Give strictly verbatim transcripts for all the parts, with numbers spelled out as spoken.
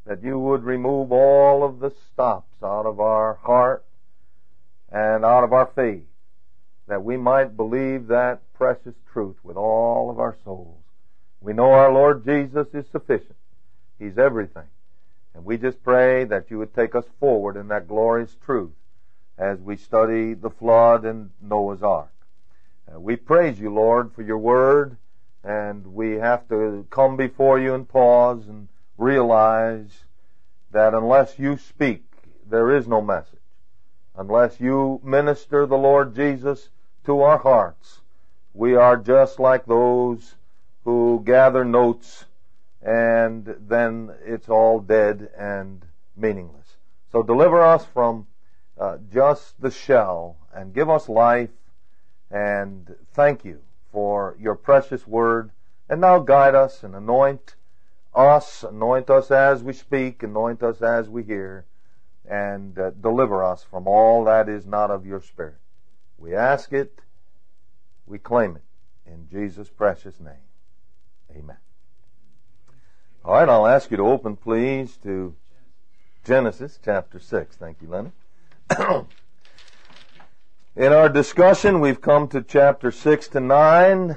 that you would remove all of the stops out of our heart and out of our faith, that we might believe that precious truth with all of our souls. We know our Lord Jesus is sufficient. He's everything. And we just pray that you would take us forward in that glorious truth as we study the flood and Noah's Ark. Uh, we praise you, Lord, for your word, and we have to come before you and pause and realize that unless you speak, there is no message. Unless you minister the Lord Jesus to our hearts, we are just like those who gather notes and then it's all dead and meaningless. So deliver us from uh, just the shell and give us life, and thank you for your precious word. And now guide us and anoint us, anoint us as we speak, anoint us as we hear, and uh, deliver us from all that is not of your Spirit. We ask it, we claim it, in Jesus' precious name. Amen. All right, I'll ask you to open, please, to Genesis chapter six. Thank you, Lenny. In our discussion, we've come to chapter six to nine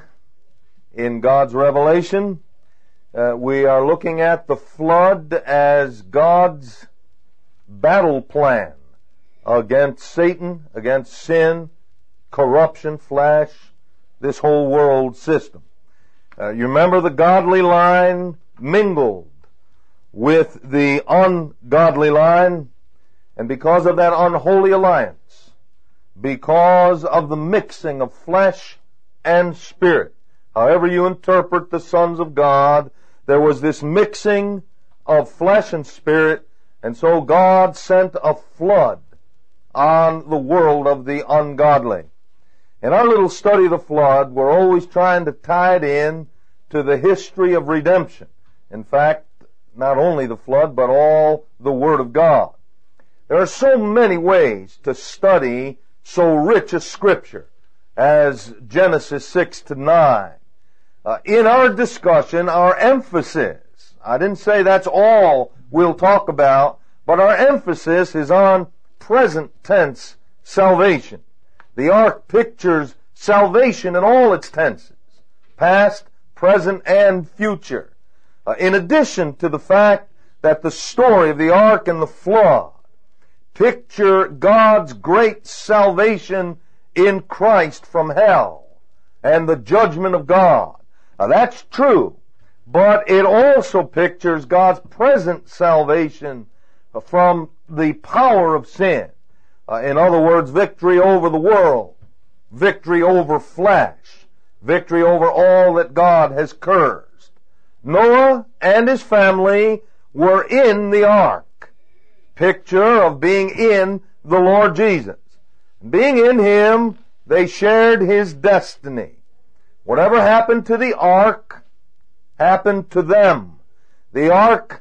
in God's revelation. Uh, we are looking at the flood as God's battle plan against Satan, against sin, corruption, flesh, this whole world system. Uh, you remember the godly line mingled with the ungodly line, and because of that unholy alliance, because of the mixing of flesh and spirit, however you interpret the sons of God, there was this mixing of flesh and spirit, and so God sent a flood on the world of the ungodly. In our little study of the flood, we're always trying to tie it in to the history of redemption. In fact, not only the flood, but all the Word of God. There are so many ways to study so rich a Scripture as Genesis six to nine. Uh, in our discussion, our emphasis, I didn't say that's all we'll talk about, but our emphasis is on present tense salvation. The ark pictures salvation in all its tenses, past, present, and future. Uh, in addition to the fact that the story of the ark and the flood picture God's great salvation in Christ from hell and the judgment of God. Now that's true, but it also pictures God's present salvation from the power of sin. Uh, in other words, victory over the world, victory over flesh, victory over all that God has cursed. Noah and his family were in the ark, picture of being in the Lord Jesus. Being in Him, they shared His destiny. Whatever happened to the ark happened to them. The ark,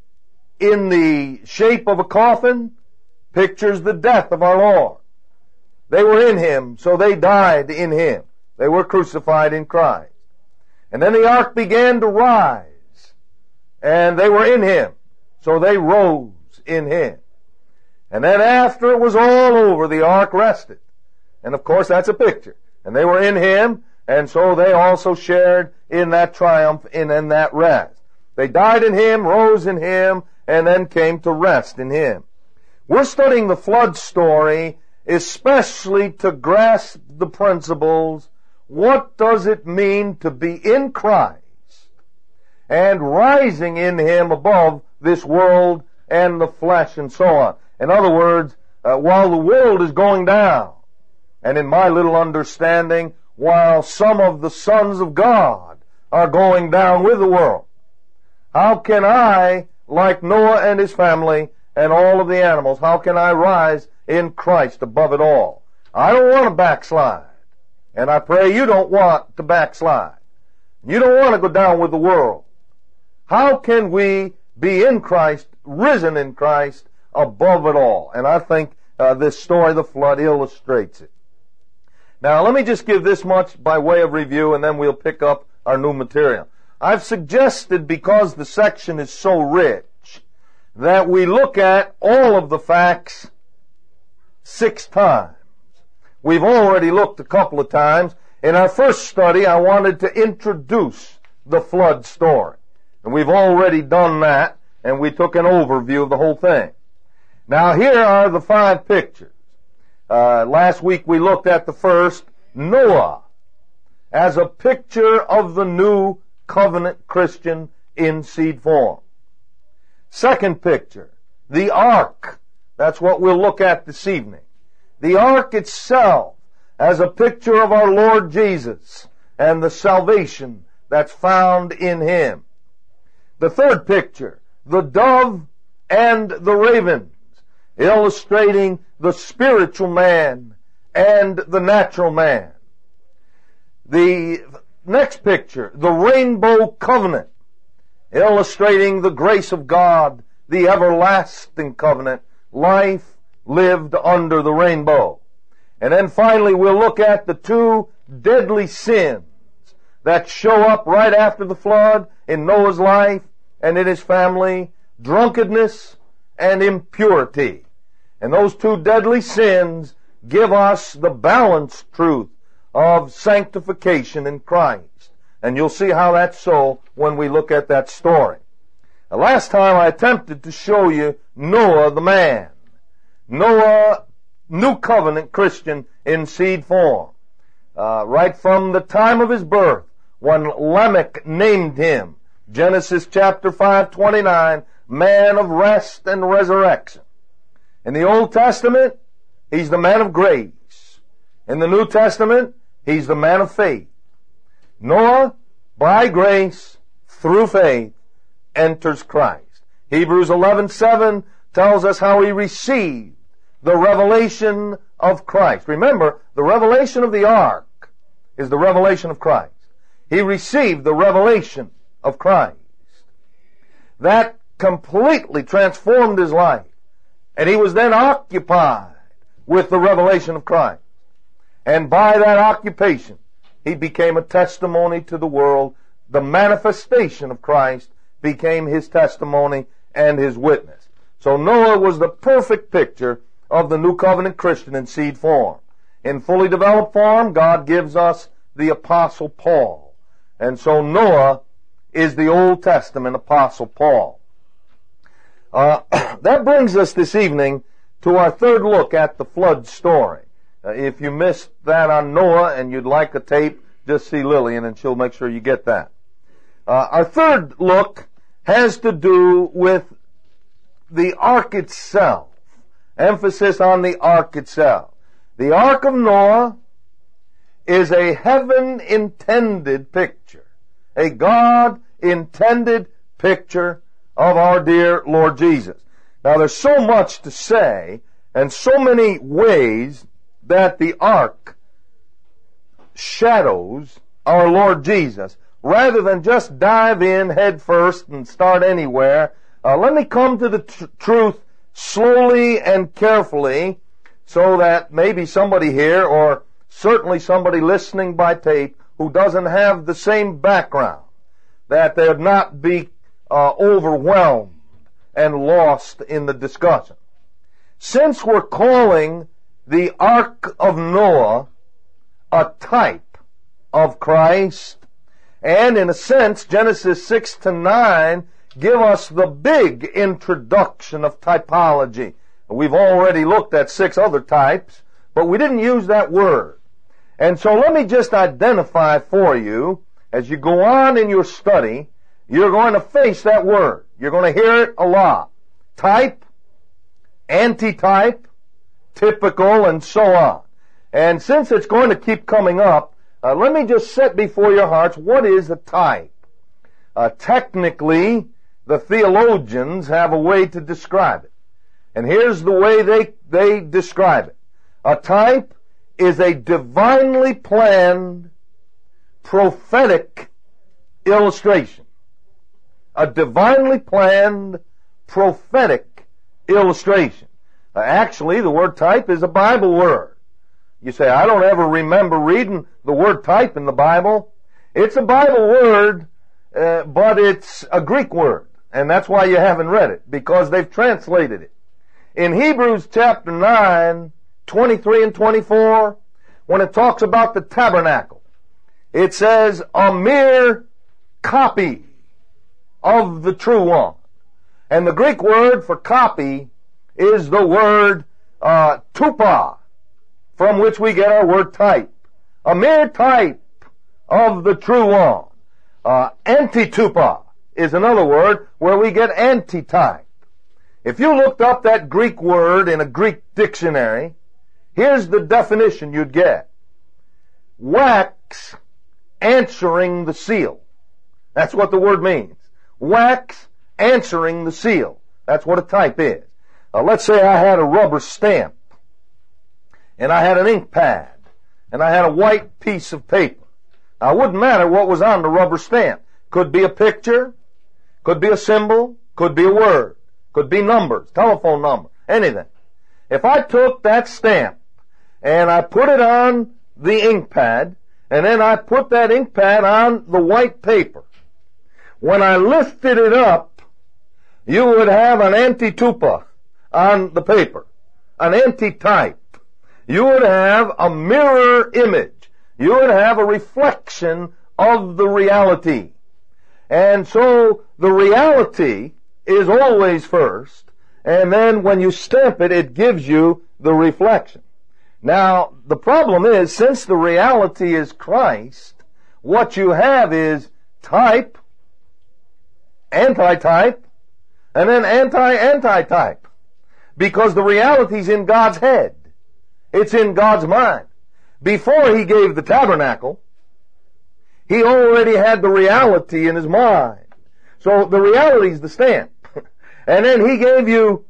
in the shape of a coffin, pictures the death of our Lord. They were in Him, so they died in Him. They were crucified in Christ. And then the ark began to rise, and they were in Him, so they rose in Him. And then after it was all over, the ark rested. And of course that's a picture. And they were in Him, and so they also shared in that triumph and in that rest. They died in Him, rose in Him, and then came to rest in Him. We're studying the flood story especially to grasp the principles. What does it mean to be in Christ and rising in Him above this world and the flesh and so on? In other words, uh, while the world is going down, and in my little understanding, while some of the sons of God are going down with the world, how can I, like Noah and his family and all of the animals, how can I rise in Christ above it all? I don't want to backslide. And I pray you don't want to backslide. You don't want to go down with the world. How can we be in Christ, risen in Christ, above it all? And I think uh, this story of the flood illustrates it. Now, let me just give this much by way of review, and then we'll pick up our new material. I've suggested, because the section is so rich, that we look at all of the facts six times. We've already looked a couple of times. In our first study, I wanted to introduce the flood story. And we've already done that, and we took an overview of the whole thing. Now here are the five pictures. Uh, last week we looked at the first, Noah, as a picture of the new covenant Christian in seed form. Second picture, the ark. That's what we'll look at this evening. The ark itself as a picture of our Lord Jesus and the salvation that's found in Him. The third picture, the dove and the ravens, illustrating the spiritual man and the natural man. The next picture, the rainbow covenant, illustrating the grace of God, the everlasting covenant, life lived under the rainbow. And then finally we'll look at the two deadly sins that show up right after the flood in Noah's life and in his family, drunkenness and impurity. And those two deadly sins give us the balanced truth of sanctification in Christ. And you'll see how that's so when we look at that story. The last time I attempted to show you Noah the man. Noah, new covenant Christian in seed form. Uh, right from the time of his birth, when Lamech named him, Genesis chapter five twenty-nine, man of rest and resurrection. In the Old Testament, he's the man of grace. In the New Testament, he's the man of faith. Noah, by grace, through faith, enters Christ. Hebrews eleven seven tells us how he received the revelation of Christ. Remember, the revelation of the ark is the revelation of Christ. He received the revelation of Christ. That completely transformed his life. And he was then occupied with the revelation of Christ. And by that occupation, he became a testimony to the world. The manifestation of Christ became his testimony and his witness. So Noah was the perfect picture of the new covenant Christian in seed form. In fully developed form, God gives us the Apostle Paul. And so Noah is the Old Testament Apostle Paul. Uh, that brings us this evening to our third look at the flood story. Uh, if you missed that on Noah and you'd like a tape, just see Lillian and she'll make sure you get that. Uh, our third look has to do with the ark itself. Emphasis on the ark itself. The ark of Noah is a heaven-intended picture, a God-intended picture of our dear Lord Jesus. Now there's so much to say and so many ways that the ark shadows our Lord Jesus. Rather than just dive in head first and start anywhere, uh, let me come to the tr- truth slowly and carefully so that maybe somebody here or certainly somebody listening by tape who doesn't have the same background, that they'd not be uh, overwhelmed and lost in the discussion. Since we're calling the Ark of Noah a type of Christ, and in a sense Genesis six to nine give us the big introduction of typology. We've already looked at six other types, but we didn't use that word. And so let me just identify for you, as you go on in your study, you're going to face that word. You're going to hear it a lot. Type, antitype, typical, and so on. And since it's going to keep coming up, uh, let me just set before your hearts, what is a type? Uh, technically, the theologians have a way to describe it. And here's the way they, they describe it. A type is a divinely planned, prophetic illustration. A divinely planned, prophetic illustration. Uh, actually, the word type is a Bible word. You say, I don't ever remember reading the word type in the Bible. It's a Bible word, uh, but it's a Greek word. And that's why you haven't read it, because they've translated it. In Hebrews chapter nine, twenty-three and twenty-four, when it talks about the tabernacle, it says a mere copy of the true one. And the Greek word for copy is the word uh, tupa, from which we get our word type. A mere type of the true one. Uh, antitupa is another word where we get antitype. If you looked up that Greek word in a Greek dictionary, here's the definition you'd get. Wax answering the seal. That's what the word means. Wax answering the seal. That's what a type is. Uh, let's say I had a rubber stamp, and I had an ink pad, and I had a white piece of paper. Now, it wouldn't matter what was on the rubber stamp. Could be a picture, could be a symbol, could be a word, could be numbers, telephone number, anything. If I took that stamp and I put it on the ink pad, and then I put that ink pad on the white paper, when I lifted it up, you would have an antitupa on the paper, an antitype. You would have a mirror image. You would have a reflection of the reality. And so the reality is always first, and then when you stamp it, it gives you the reflection. Now, the problem is, since the reality is Christ, what you have is type, antitype, and then anti-antitype. Because the reality's in God's head. It's in God's mind. Before He gave the tabernacle, He already had the reality in His mind. So the reality is the stamp. And then He gave you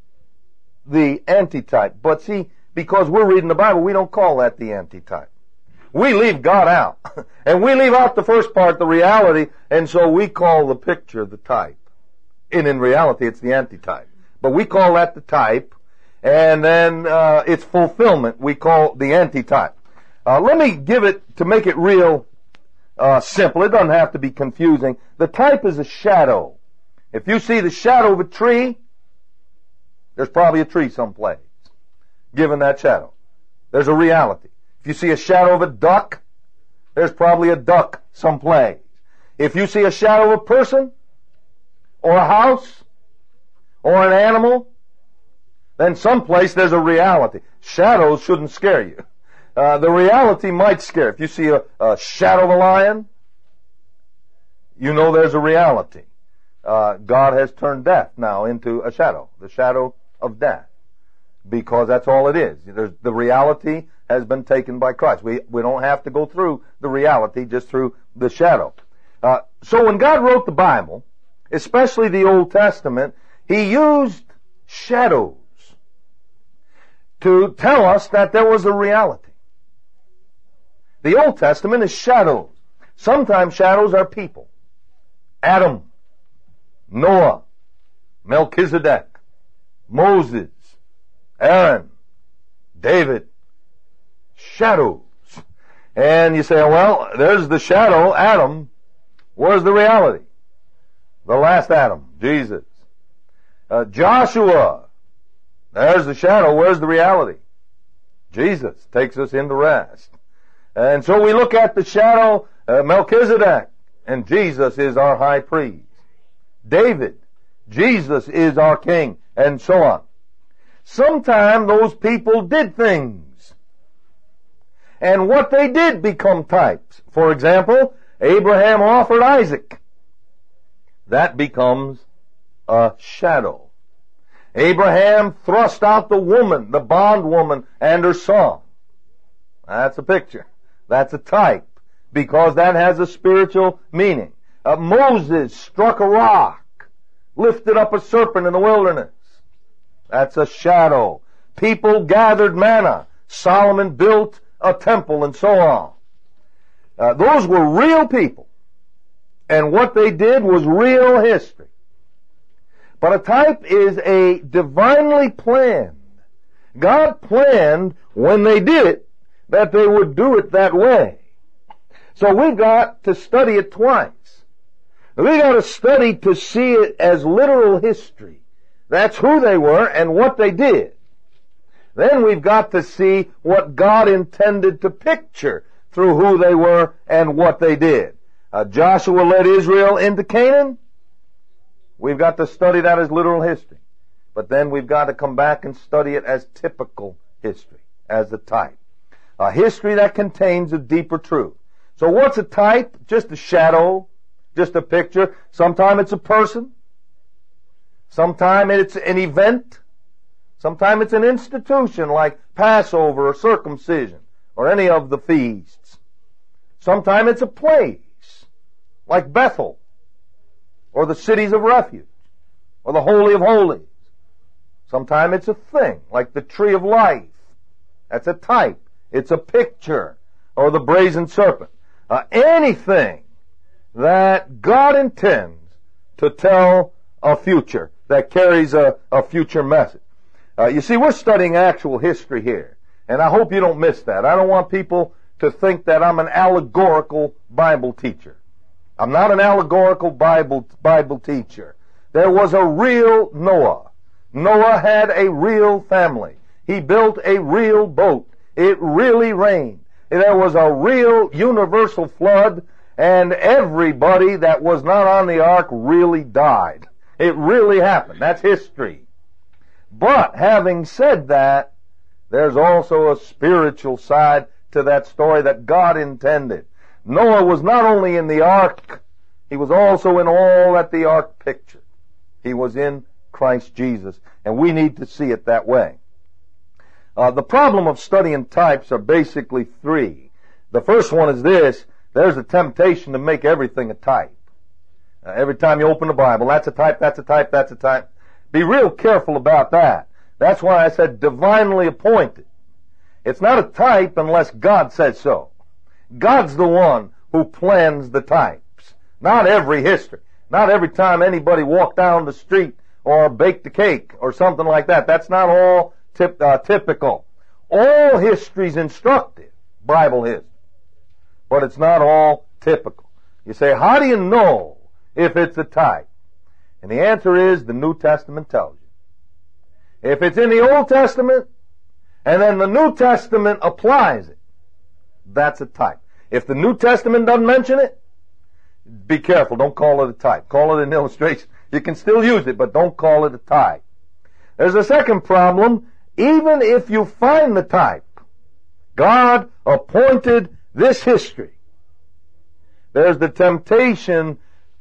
the antitype. But see, because we're reading the Bible, we don't call that the antitype. We leave God out. And we leave out the first part, the reality, and so we call the picture the type. And in reality, it's the antitype. But we call that the type, and then uh, its fulfillment we call the antitype. Uh, let me give it, to make it real uh, simple, it doesn't have to be confusing. The type is a shadow. If you see the shadow of a tree, there's probably a tree someplace, given that shadow. There's a reality. If you see a shadow of a duck, there's probably a duck someplace. If you see a shadow of a person, or a house, or an animal, then someplace there's a reality. Shadows shouldn't scare you. Uh, the reality might scare. If you see a, a shadow of a lion, you know there's a reality. Uh, God has turned death now into a shadow, the shadow of death, because that's all it is. There's, the reality has been taken by Christ. We we don't have to go through the reality, just through the shadow. Uh, so when God wrote the Bible, especially the Old Testament, He used shadows to tell us that there was a reality. The Old Testament is shadows. Sometimes shadows are people. Adam, Noah, Melchizedek, Moses, Aaron, David. Shadows. And you say, well, there's the shadow, Adam. Where's the reality? The last Adam, Jesus. Uh, Joshua. There's the shadow. Where's the reality? Jesus takes us into rest. And so we look at the shadow, uh, Melchizedek, and Jesus is our high priest. David, Jesus is our king, and so on. Sometime those people did things. And what they did become types. For example, Abraham offered Isaac. That becomes a shadow. Abraham thrust out the woman, the bondwoman, and her son. That's a picture. That's a type, because that has a spiritual meaning. Uh, Moses struck a rock, lifted up a serpent in the wilderness. That's a shadow. People gathered manna. Solomon built a temple, and so on. Uh, those were real people. And what they did was real history. But a type is a divinely planned. God planned when they did it that they would do it that way. So we've got to study it twice. We got to study to see it as literal history. That's who they were and what they did. Then we've got to see what God intended to picture through who they were and what they did. Uh, Joshua led Israel into Canaan. We've got to study that as literal history. But then we've got to come back and study it as typical history, as a type. A history that contains a deeper truth. So what's a type? Just a shadow, just a picture. Sometimes it's a person. Sometimes it's an event. Sometimes it's an institution like Passover or circumcision or any of the feasts. Sometimes it's a place like Bethel or the cities of refuge or the Holy of Holies. Sometimes it's a thing like the tree of life. That's a type. It's a picture. Or the brazen serpent. Uh, anything that God intends to tell a future, that carries a, a future message. Uh, you see, we're studying actual history here. And I hope you don't miss that. I don't want people to think that I'm an allegorical Bible teacher. I'm not an allegorical Bible, Bible teacher. There was a real Noah. Noah had a real family. He built a real boat. It really rained. There was a real universal flood, and everybody that was not on the ark really died. It really happened. That's history. But having said that, there's also a spiritual side to that story that God intended. Noah was not only in the ark, he was also in all that the ark pictured. He was in Christ Jesus, and we need to see it that way. Uh, the problem of studying types are basically three. The first one is this: there's a temptation to make everything a type. Uh, every time you open the Bible, that's a type, that's a type, that's a type. Be real careful about that. That's why I said divinely appointed. It's not a type unless God says so. God's the one who plans the types. Not every history. Not every time anybody walked down the street or baked a cake or something like that. That's not all tip, uh, typical. All history's instructive, Bible history. But it's not all typical. You say, how do you know if it's a type? And the answer is the New Testament tells you. If it's in the Old Testament, and then the New Testament applies it, that's a type. If the New Testament doesn't mention it, be careful. Don't call it a type. Call it an illustration. You can still use it, but don't call it a type. There's a second problem. Even if you find the type, God appointed this history. There's the temptation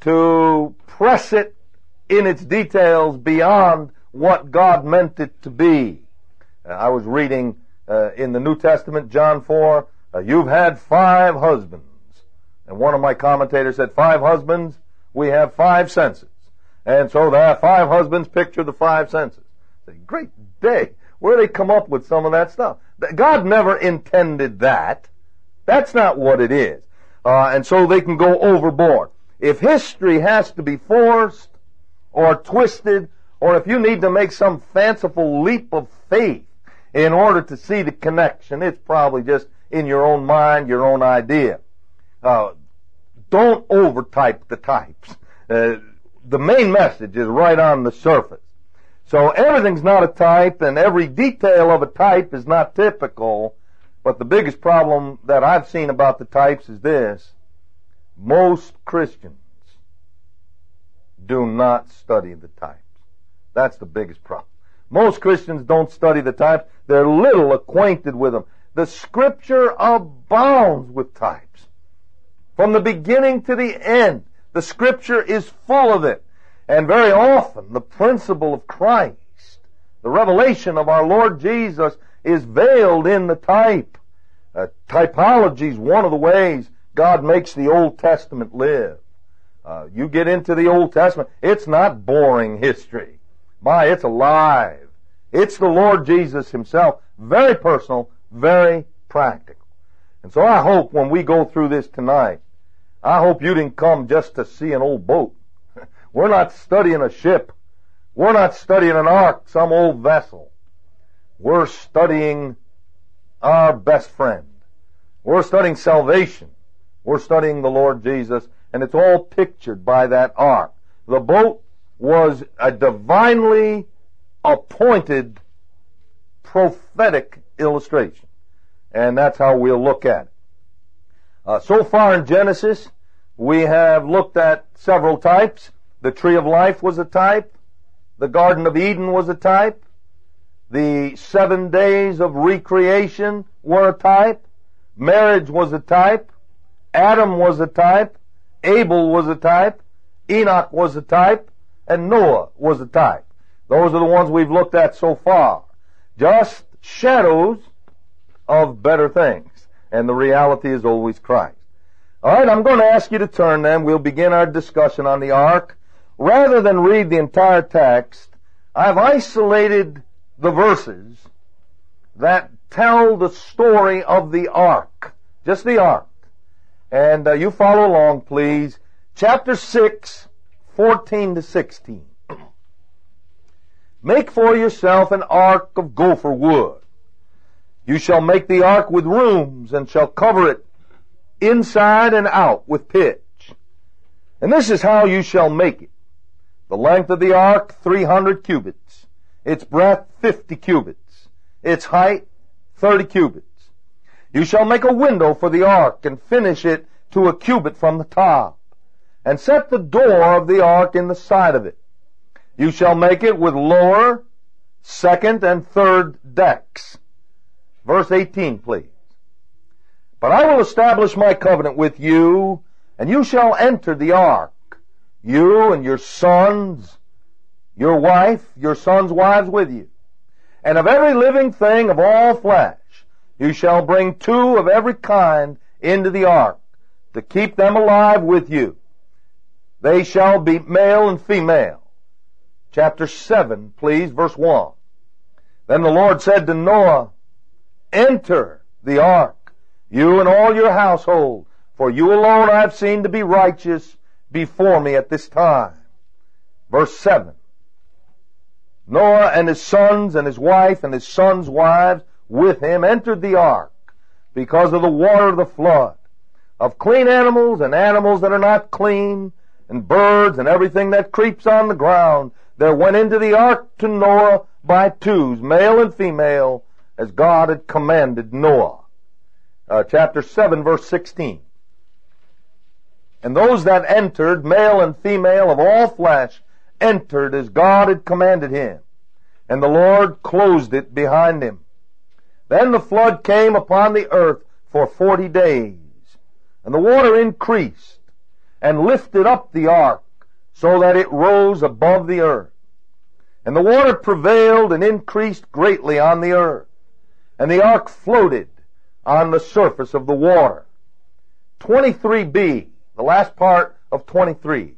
to press it in its details beyond what God meant it to be. Uh, I was reading uh, in the New Testament, John four, uh, you've had five husbands. And one of my commentators said, five husbands, we have five senses. And so the five husbands picture the five senses. I said, great day. Where do they come up with some of that stuff? God never intended that. That's not what it is. Uh, and so they can go overboard. If history has to be forced or twisted, or if you need to make some fanciful leap of faith in order to see the connection, it's probably just in your own mind, your own idea. Uh, don't overtype the types. Uh, the main message is right on the surface. So everything's not a type, and every detail of a type is not typical. But the biggest problem that I've seen about the types is this: most Christians do not study the types. That's the biggest problem. Most Christians don't study the types. They're little acquainted with them. The Scripture abounds with types. From the beginning to the end, the Scripture is full of it. And very often, the principle of Christ, the revelation of our Lord Jesus, is veiled in the type. Uh, typology is one of the ways God makes the Old Testament live. Uh, you get into the Old Testament, it's not boring history. My, it's alive. It's the Lord Jesus Himself. Very personal, very practical. And so I hope when we go through this tonight, I hope you didn't come just to see an old boat. We're not studying a ship. We're not studying an ark, some old vessel. We're studying our best friend. We're studying salvation. We're studying the Lord Jesus, and it's all pictured by that ark. The boat was a divinely appointed prophetic illustration, and that's how we'll look at it. Uh, so far in Genesis, we have looked at several types. The tree of life was a type. The Garden of Eden was a type. The seven days of recreation were a type. Marriage was a type. Adam was a type. Abel was a type. Enoch was a type. And Noah was a type. Those are the ones we've looked at so far. Just shadows of better things. And the reality is always Christ. All right, I'm going to ask you to turn then. We'll begin our discussion on the ark. Rather than read the entire text, I've isolated the verses that tell the story of the ark. Just the ark. And uh, you follow along, please. Chapter six, fourteen to sixteen. Make for yourself an ark of gopher wood. You shall make the ark with rooms, and shall cover it inside and out with pitch. And this is how you shall make it. The length of the ark, three hundred cubits. Its breadth, fifty cubits. Its height, thirty cubits. You shall make a window for the ark, and finish it to a cubit from the top. And set the door of the ark in the side of it. You shall make it with lower, second, and third decks. Verse eighteen, please. But I will establish my covenant with you, and you shall enter the ark, you and your sons, your wife, your sons' wives with you. And of every living thing of all flesh, you shall bring two of every kind into the ark, to keep them alive with you. They shall be male and female. Chapter seven, please, verse one. Then the Lord said to Noah, enter the ark, you and all your household, for you alone I have seen to be righteous before me at this time. Verse seven. Noah and his sons and his wife and his sons' wives with him entered the ark because of the water of the flood, of clean animals and animals that are not clean, and birds and everything that creeps on the ground. There went into the ark to Noah by twos, male and female, as God had commanded Noah. Uh, chapter seven, verse sixteen. And those that entered, male and female of all flesh, entered as God had commanded him. And the Lord closed it behind him. Then the flood came upon the earth for forty days. And the water increased and lifted up the ark so that it rose above the earth. And the water prevailed and increased greatly on the earth. And the ark floated on the surface of the water. twenty-three b, the last part of twenty-three.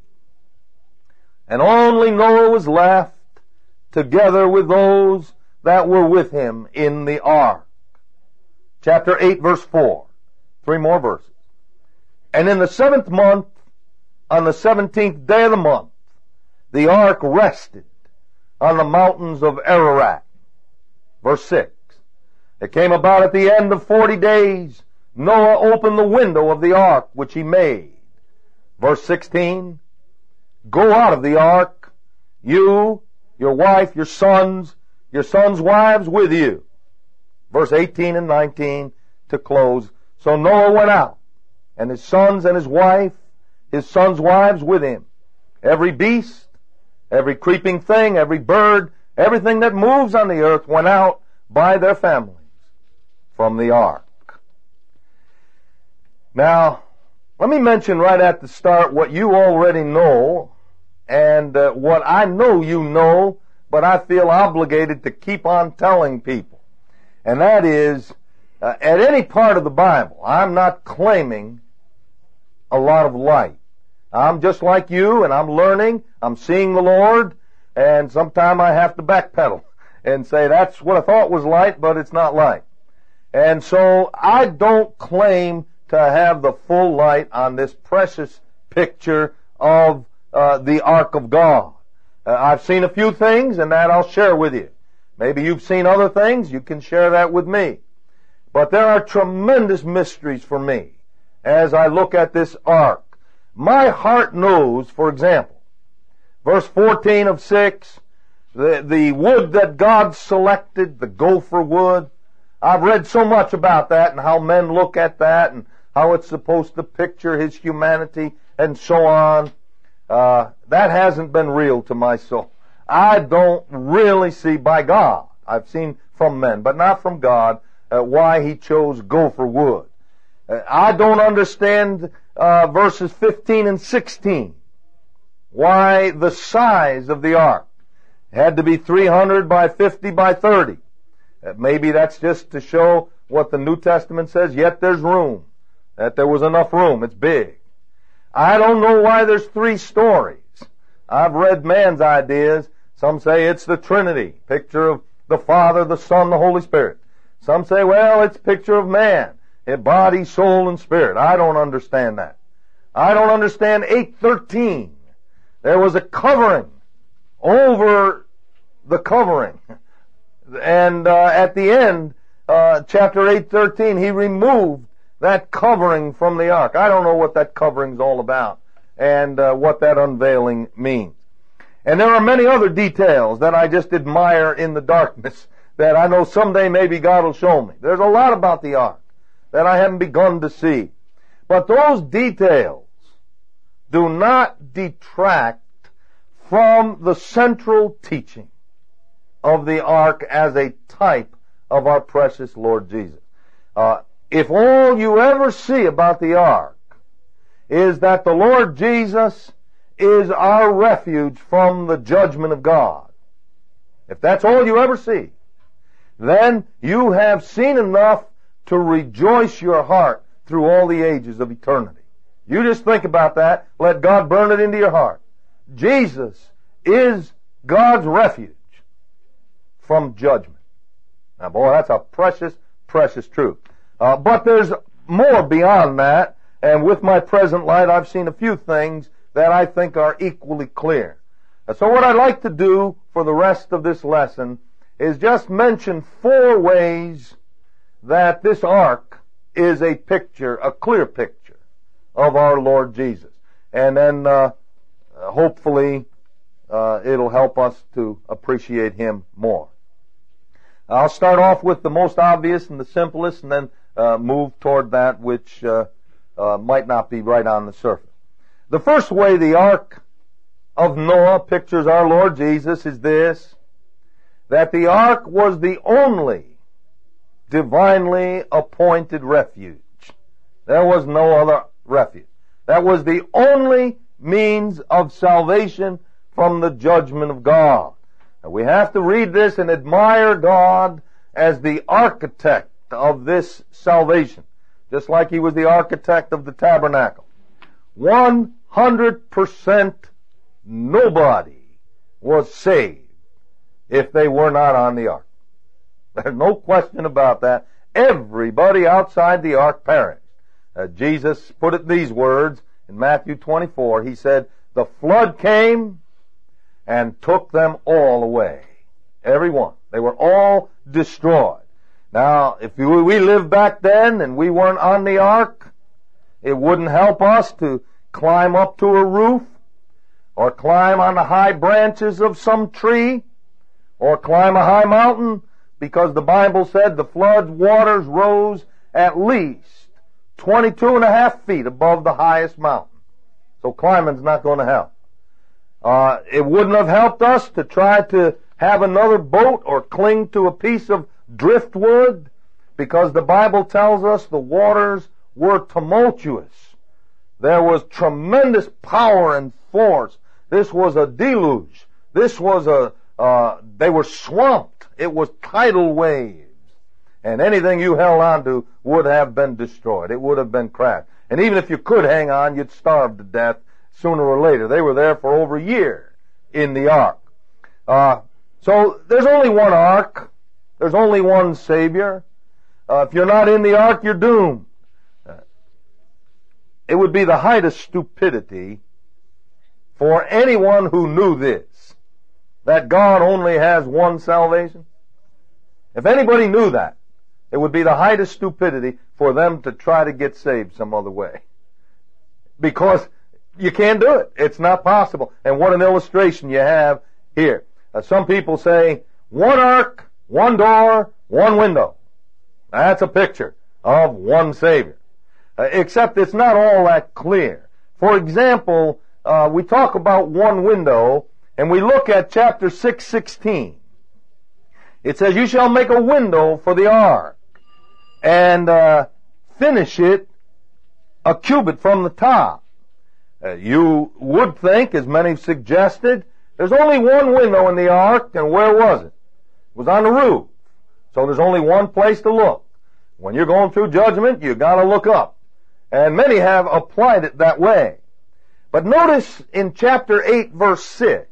And only Noah was left, together with those that were with him in the ark. Chapter eight, verse four. Three more verses. And in the seventh month, on the seventeenth day of the month, the ark rested on the mountains of Ararat. Verse six. It came about at the end of forty days, Noah opened the window of the ark which he made. Verse sixteen. Go out of the ark, you, your wife, your sons, your sons' wives with you. Verse eighteen and nineteen to close. So Noah went out, and his sons and his wife, his sons' wives with him. Every beast, every creeping thing, every bird, everything that moves on the earth went out by their families from the ark. Now, let me mention right at the start what you already know, and uh, what I know you know, but I feel obligated to keep on telling people. And that is, uh, at any part of the Bible, I'm not claiming a lot of light. I'm just like you, and I'm learning, I'm seeing the Lord, and sometime I have to backpedal and say that's what I thought was light, but it's not light. And so I don't claim to have the full light on this precious picture of uh, the ark of God. Uh, I've seen a few things, and that I'll share with you. Maybe you've seen other things, you can share that with me. But there are tremendous mysteries for me as I look at this ark. My heart knows, for example, verse fourteen of six, the, the wood that God selected, the gopher wood. I've read so much about that and how men look at that and how it's supposed to picture his humanity and so on. Uh, that hasn't been real to my soul. I don't really see by God. I've seen from men, but not from God, uh, why he chose gopher wood. Uh, I don't understand uh, verses fifteen and sixteen. Why the size of the ark had to be three hundred by fifty by thirty. Uh, maybe that's just to show what the New Testament says, yet there's room. That there was enough room. It's big. I don't know why there's three stories. I've read man's ideas. Some say it's the Trinity, picture of the Father, the Son, the Holy Spirit. Some say, well, it's a picture of man, body, soul, and spirit. I don't understand that. I don't understand eight thirteen. There was a covering over the covering. And uh, at the end, uh, chapter eight thirteen, he removed that covering from the ark. I don't know what that covering's all about and uh, what that unveiling means. And there are many other details that I just admire in the darkness that I know someday maybe God will show me. There's a lot about the ark that I haven't begun to see. But those details do not detract from the central teaching of the ark as a type of our precious Lord Jesus. Uh, if all you ever see about the ark is that the Lord Jesus is our refuge from the judgment of God, if that's all you ever see, then you have seen enough to rejoice your heart through all the ages of eternity. You just think about that. Let God burn it into your heart. Jesus is God's refuge from judgment. Now, boy, that's a precious, precious truth. Uh, but there's more beyond that, and with my present light, I've seen a few things that I think are equally clear. Uh, so what I'd like to do for the rest of this lesson is just mention four ways that this ark is a picture, a clear picture of our Lord Jesus. And then uh, hopefully uh, it'll help us to appreciate Him more. I'll start off with the most obvious and the simplest, and then uh, move toward that which uh, uh, might not be right on the surface. The first way the ark of Noah pictures our Lord Jesus is this: that the ark was the only divinely appointed refuge. There was no other refuge. That was the only means of salvation from the judgment of God. Now, we have to read this and admire God as the architect of this salvation, just like He was the architect of the tabernacle. One hundred percent nobody was saved if they were not on the ark. There's no question about that. Everybody outside the ark perished. Uh, Jesus put it in these words in Matthew twenty-four. He said, "The flood came and took them all away." Every one. They were all destroyed. Now, if we lived back then and we weren't on the ark, it wouldn't help us to climb up to a roof or climb on the high branches of some tree or climb a high mountain, because the Bible said the flood waters rose at least twenty-two and a half feet above the highest mountain. So climbing's not going to help. Uh, it wouldn't have helped us to try to have another boat or cling to a piece of driftwood, because the Bible tells us the waters were tumultuous. There was tremendous power and force. This was a deluge. This was a, uh, they were swamped. It was tidal waves. And anything you held on to would have been destroyed. It would have been crashed. And even if you could hang on, you'd starve to death sooner or later. They were there for over a year in the ark. Uh, so there's only one ark. There's only one Savior. Uh, if you're not in the ark, you're doomed. Uh, it would be the height of stupidity for anyone who knew this, that God only has one salvation. If anybody knew that, it would be the height of stupidity for them to try to get saved some other way. Because You can't do it. It's not possible. And what an illustration you have here. Uh, some people say, one ark, one door, one window. That's a picture of one Savior. Uh, except it's not all that clear. For example, uh, we talk about one window, and we look at chapter six sixteen. It says, you shall make a window for the ark, and uh, finish it a cubit from the top. Uh, you would think, as many have suggested, there's only one window in the ark, and where was it? It was on the roof. So there's only one place to look. When you're going through judgment, you gotta look up. And many have applied it that way. But notice in chapter eight, verse six,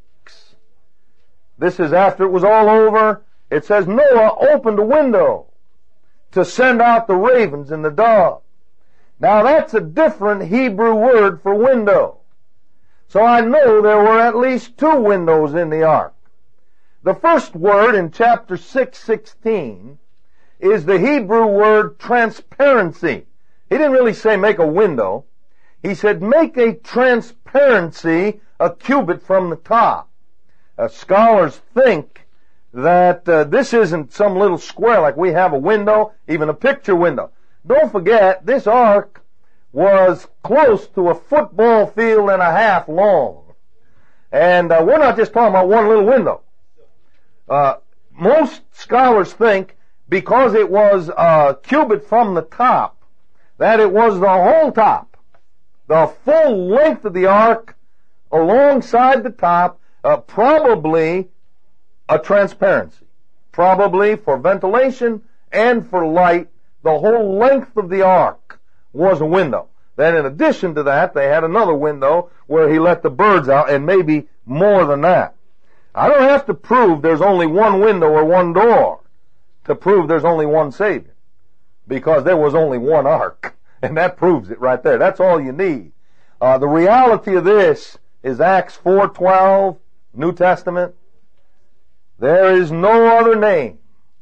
this is after it was all over, it says, Noah opened a window to send out the ravens and the doves. Now that's a different Hebrew word for window. So I know there were at least two windows in the ark. The first word in chapter six sixteen is the Hebrew word transparency. He didn't really say make a window. He said make a transparency a cubit from the top. Uh, scholars think that uh, this isn't some little square like we have a window, even a picture window. Don't forget, this ark was close to a football field and a half long. And uh, we're not just talking about one little window. Uh, most scholars think because it was a cubit from the top, that it was the whole top, the full length of the ark alongside the top, uh, probably a transparency, probably for ventilation and for light. The whole length of the ark was a window. Then in addition to that, they had another window where he let the birds out, and maybe more than that. I don't have to prove there's only one window or one door to prove there's only one Savior, because there was only one ark, and that proves it right there. That's all you need. Uh, the reality of this is Acts four twelve, New Testament. There is no other name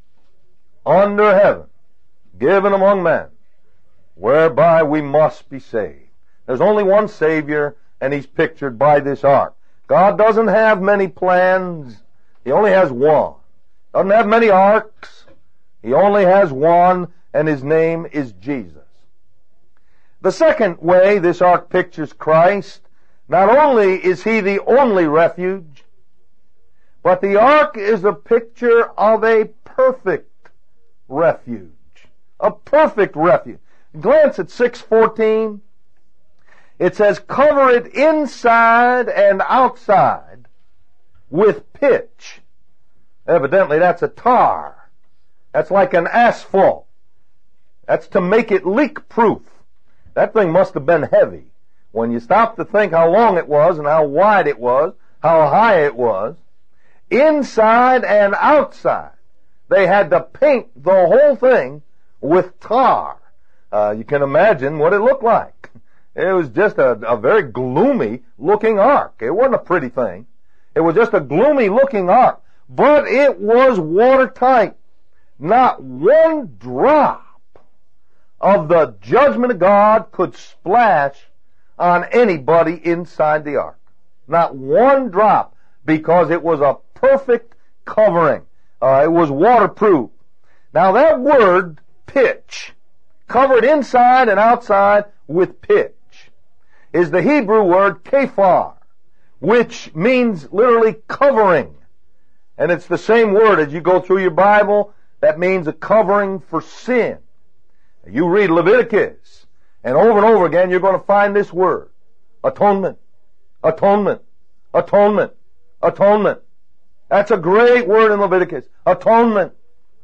under heaven given among men whereby we must be saved. There's only one Savior, and He's pictured by this ark. God doesn't have many plans. He only has one. Doesn't have many arks. He only has one, and His name is Jesus. The second way this ark pictures Christ, not only is He the only refuge, but the ark is a picture of a perfect refuge. A perfect refuge. Glance at six fourteen. It says, cover it inside and outside with pitch. Evidently that's a tar. That's like an asphalt. That's to make it leak-proof. That thing must have been heavy. When you stop to think how long it was and how wide it was, how high it was, inside and outside, they had to paint the whole thing with tar. Uh, you can imagine what it looked like. It was just a, a very gloomy looking ark. It wasn't a pretty thing. It was just a gloomy looking ark. But it was watertight. Not one drop of the judgment of God could splash on anybody inside the ark. Not one drop, because it was a perfect covering. Uh, it was waterproof. Now that word, pitch, covered inside and outside with pitch, is the Hebrew word kephar, which means literally covering. And it's the same word as you go through your Bible that means a covering for sin. You read Leviticus, and over and over again you're going to find this word. Atonement. Atonement. Atonement. Atonement. That's a great word in Leviticus. Atonement.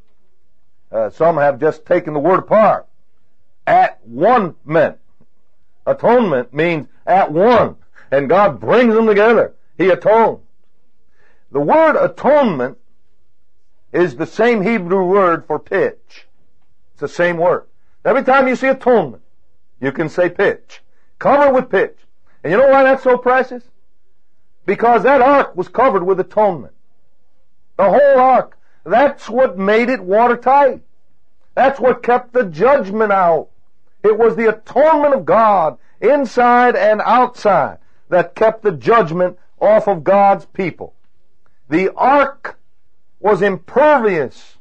Uh, some have just taken the word apart. At one meant. Atonement means at one. And God brings them together. He atones. The word atonement is the same Hebrew word for pitch. It's the same word. Every time you see atonement, you can say pitch. Cover with pitch. And you know why that's so precious? Because that ark was covered with atonement. The whole ark. That's what made it watertight. That's what kept the judgment out. It was the atonement of God, inside and outside. that kept the judgment off of God's people. The ark was impervious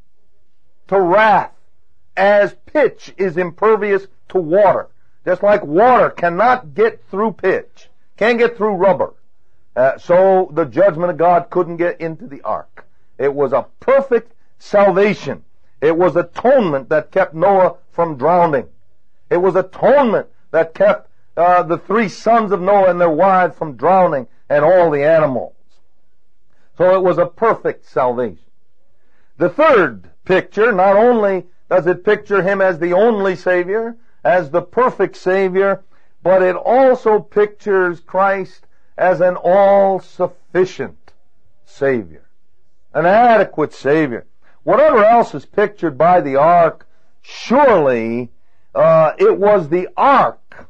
to wrath, as pitch is impervious to water. Just like water cannot get through pitch, can't get through rubber. Uh, so the judgment of God couldn't get into the ark. It was a perfect salvation. It was atonement that kept Noah from drowning. It was atonement that kept uh, the three sons of Noah and their wives from drowning, and all the animals. So it was a perfect salvation. The third picture, not only does it picture him as the only Savior, as the perfect Savior, but it also pictures Christ as an all-sufficient Savior, an adequate Savior. Whatever else is pictured by the ark, surely uh, it was the ark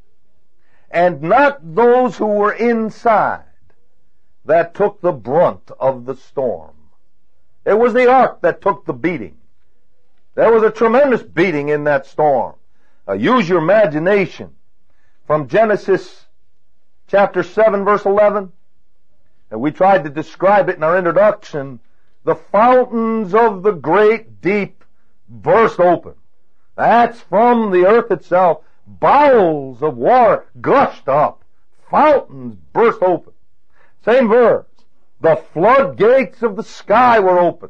and not those who were inside that took the brunt of the storm. It was the ark that took the beating. There was a tremendous beating in that storm. Uh, use your imagination. From Genesis chapter seven, verse eleven, and we tried to describe it in our introduction, the fountains of the great deep burst open. That's from the earth itself. Bowels of water gushed up. Fountains burst open. Same verse. The floodgates of the sky were open.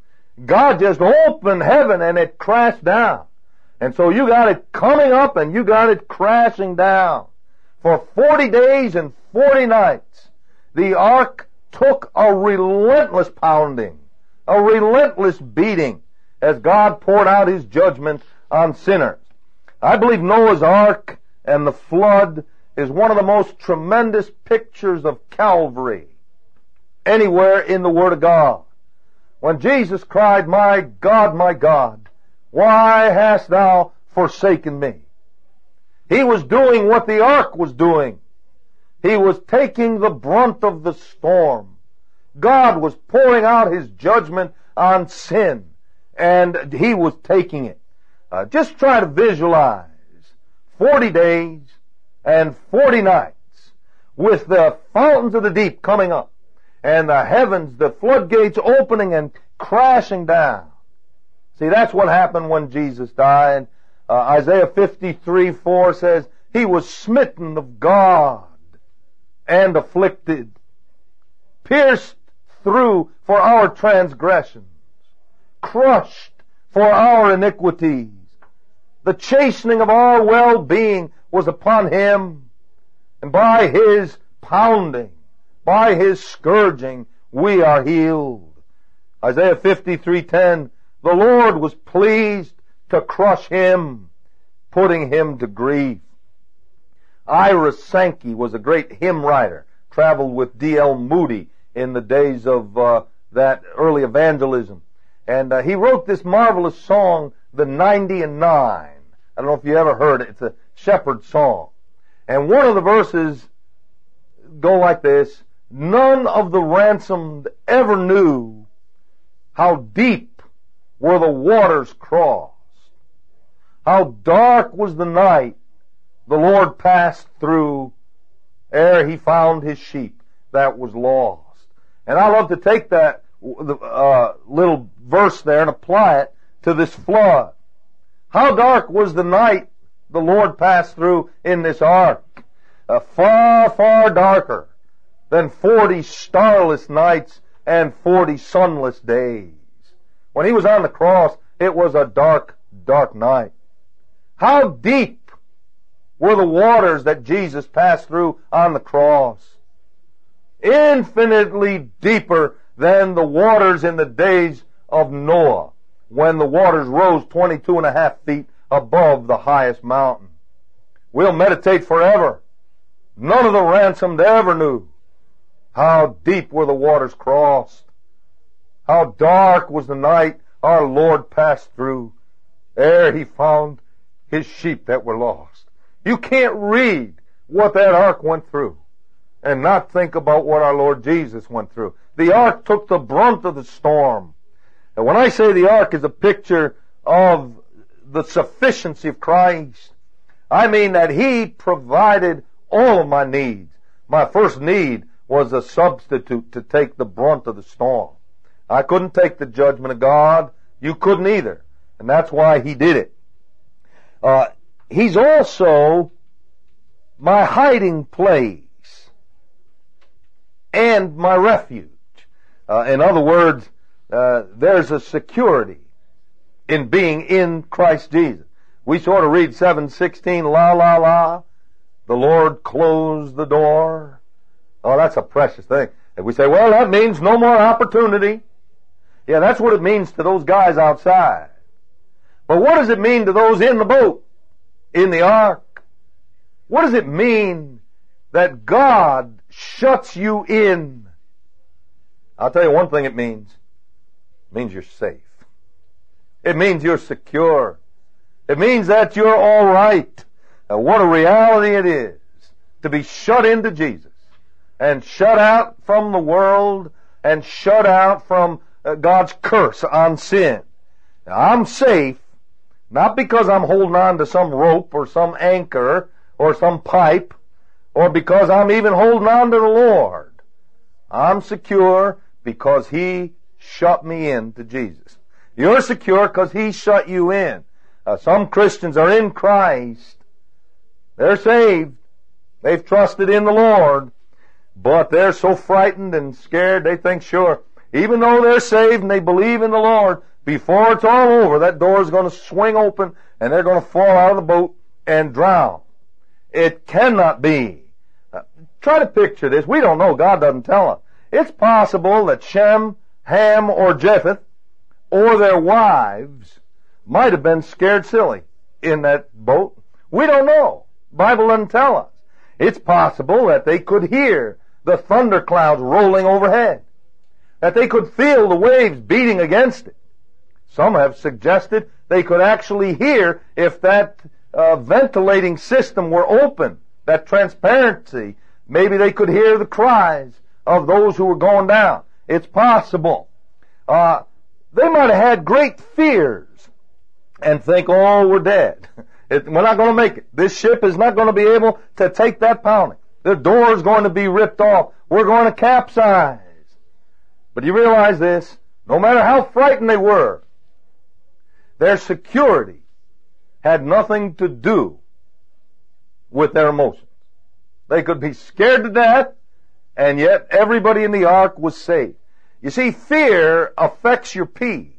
God just opened heaven and it crashed down. And so you got it coming up and you got it crashing down. For forty days and forty nights, the ark took a relentless pounding, a relentless beating, as God poured out His judgment on sinners. I believe Noah's ark and the flood is one of the most tremendous pictures of Calvary anywhere in the Word of God. When Jesus cried, "My God, my God, why hast thou forsaken me?" He was doing what the ark was doing. He was taking the brunt of the storm. God was pouring out His judgment on sin, and He was taking it. Uh, just try to visualize forty days and forty nights with the fountains of the deep coming up and the heavens, the floodgates opening and crashing down. See, that's what happened when Jesus died. Uh, Isaiah fifty-three four says, He was smitten of God and afflicted, pierced through for our transgressions, crushed for our iniquities. The chastening of our well-being was upon Him, and by His pounding, by His scourging, we are healed. Isaiah fifty-three ten, the Lord was pleased to crush Him, putting Him to grief. Ira Sankey was a great hymn writer, traveled with D L Moody in the days of uh, that early evangelism. And uh, he wrote this marvelous song, The Ninety and Nine. I don't know if you ever heard it. It's a shepherd song. And one of the verses go like this: none of the ransomed ever knew how deep were the waters crossed. How dark was the night the Lord passed through ere He found His sheep that was lost. And I love to take that uh, little verse there and apply it to this flood. How dark was the night the Lord passed through in this ark? Uh, far, far darker than forty starless nights and forty sunless days. When He was on the cross, it was a dark, dark night. How deep were the waters that Jesus passed through on the cross? Infinitely deeper than the waters in the days of Noah, when the waters rose twenty-two and a half feet above the highest mountain. We'll meditate forever. None of the ransomed ever knew how deep were the waters crossed. How dark was the night our Lord passed through ere He found His sheep that were lost. You can't read what that ark went through and not think about what our Lord Jesus went through. The ark took the brunt of the storm. And when I say the ark is a picture of the sufficiency of Christ, I mean that He provided all of my needs. My first need was a substitute to take the brunt of the storm. I couldn't take the judgment of God. You couldn't either. And that's why He did it. Uh, he's also my hiding place and my refuge. Uh, in other words, uh, there's a security in being in Christ Jesus. We sort of read seven sixteen, la, la, la, the Lord closed the door. Oh, that's a precious thing. And we say, well, that means no more opportunity. Yeah, that's what it means to those guys outside. But what does it mean to those in the boat, in the ark? What does it mean that God shuts you in? I'll tell you one thing it means. It means you're safe. It means you're secure. It means that you're all right. Uh, what a reality it is to be shut into Jesus and shut out from the world and shut out from uh, God's curse on sin. Now, I'm safe not because I'm holding on to some rope or some anchor or some pipe or because I'm even holding on to the Lord. I'm secure because He shut me in to Jesus. You're secure because He shut you in. Uh, some Christians are in Christ. They're saved. They've trusted in the Lord. But they're so frightened and scared, they think, sure, even though they're saved and they believe in the Lord, before it's all over, that door is going to swing open and they're going to fall out of the boat and drown. It cannot be. Uh, try to picture this. We don't know. God doesn't tell us. It's possible that Shem, Ham, or Japheth, or their wives, might have been scared silly in that boat. We don't know. The Bible doesn't tell us. It's possible that they could hear the thunderclouds rolling overhead, that they could feel the waves beating against it. Some have suggested they could actually hear if that uh, ventilating system were open, that transparency, maybe they could hear the cries of those who were going down. It's possible. Uh, they might have had great fears and think, oh, we're dead. It, we're not going to make it. This ship is not going to be able to take that pounding. The door is going to be ripped off. We're going to capsize. But you realize this, no matter how frightened they were, their security had nothing to do with their emotions. They could be scared to death, and yet everybody in the ark was safe. You see, fear affects your peace,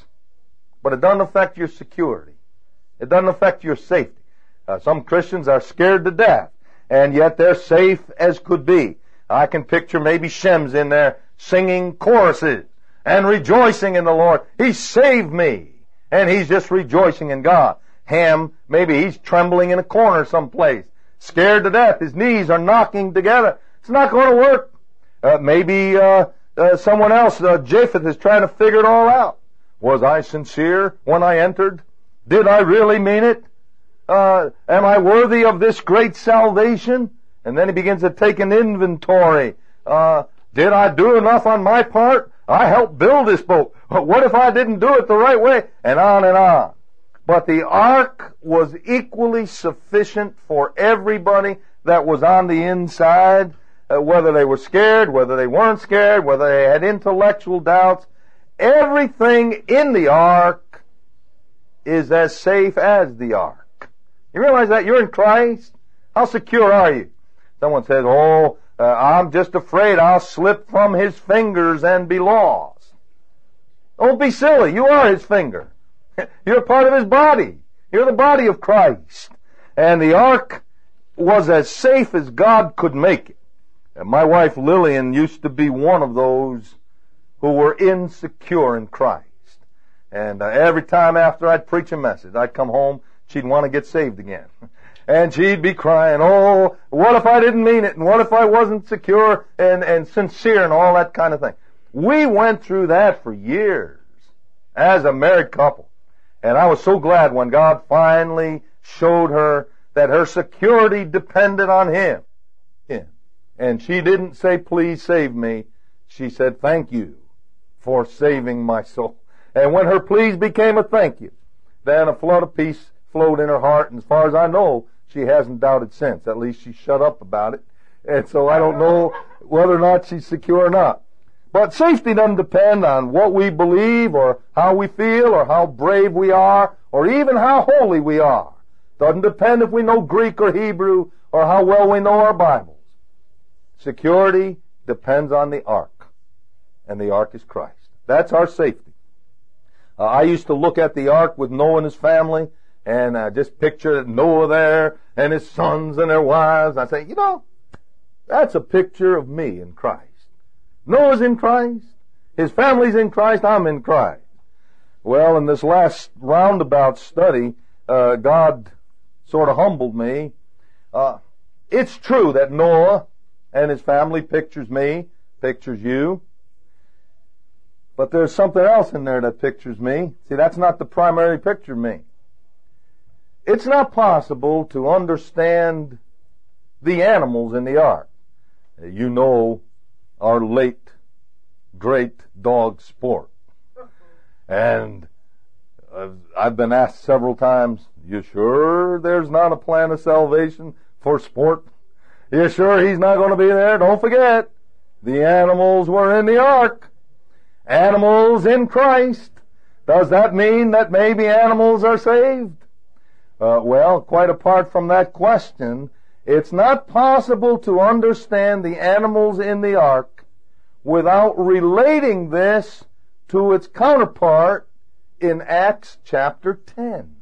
but it doesn't affect your security. It doesn't affect your safety. Uh, some Christians are scared to death, and yet they're safe as could be. I can picture maybe Shem's in there singing choruses and rejoicing in the Lord. He saved me, and he's just rejoicing in God. Ham, maybe he's trembling in a corner someplace, scared to death. His knees are knocking together. It's not going to work. Uh, maybe uh, uh, someone else, uh, Japheth, is trying to figure it all out. Was I sincere when I entered? Did I really mean it? Uh, am I worthy of this great salvation? And then he begins to take an inventory. Uh, did I do enough on my part? I helped build this boat. But what if I didn't do it the right way? And on and on. But the ark was equally sufficient for everybody that was on the inside, uh, whether they were scared, whether they weren't scared, whether they had intellectual doubts. Everything in the ark is as safe as the ark. You realize that? You're in Christ? How secure are you? Someone says, oh, uh, I'm just afraid I'll slip from His fingers and be lost. Don't be silly. You are His finger. You're part of His body. You're the body of Christ. And the ark was as safe as God could make it. And my wife Lillian used to be one of those who were insecure in Christ. And uh, every time after I'd preach a message, I'd come home, she'd want to get saved again. And she'd be crying, oh, what if I didn't mean it? And what if I wasn't secure and, and sincere and all that kind of thing? We went through that for years as a married couple. And I was so glad when God finally showed her that her security depended on Him. Yeah. And she didn't say, please save me. She said, thank you for saving my soul. And when her please became a thank you, then a flood of peace flowed in her heart. And as far as I know, she hasn't doubted since. At least she shut up about it. And so I don't know whether or not she's secure or not. But safety doesn't depend on what we believe or how we feel or how brave we are or even how holy we are. Doesn't depend if we know Greek or Hebrew or how well we know our Bibles. Security depends on the ark. And the ark is Christ. That's our safety. Uh, I used to look at the ark with Noah and his family and uh, just picture Noah there and his sons and their wives. I say, you know, that's a picture of me in Christ. Noah's in Christ. His family's in Christ. I'm in Christ. Well, in this last roundabout study, uh, God sort of humbled me. Uh, it's true that Noah and his family pictures me, pictures you. But there's something else in there that pictures me. See, that's not the primary picture of me. It's not possible to understand the animals in the ark. You know our late, great dog Sport. And uh, I've been asked several times, you sure there's not a plan of salvation for Sport? You sure he's not going to be there? Don't forget, the animals were in the ark. Animals in Christ. Does that mean that maybe animals are saved? Uh, well, quite apart from that question, it's not possible to understand the animals in the ark without relating this to its counterpart in Acts chapter ten.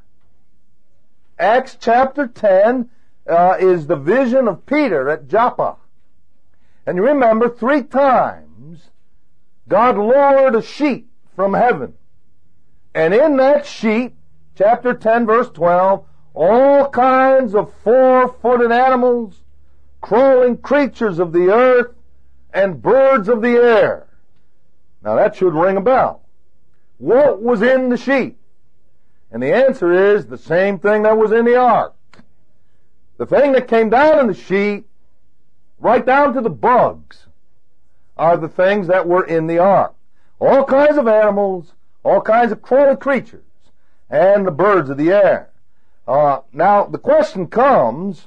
Acts chapter ten uh, is the vision of Peter at Joppa. And you remember, three times God lowered a sheet from heaven. And in that sheet, chapter ten, verse twelve, all kinds of four-footed animals, crawling creatures of the earth, and birds of the air. Now that should ring a bell. What was in the sheet? And the answer is the same thing that was in the ark. The thing that came down in the sheet, right down to the bugs, are the things that were in the ark. All kinds of animals, all kinds of crawling creatures, and the birds of the air. Uh, now, the question comes,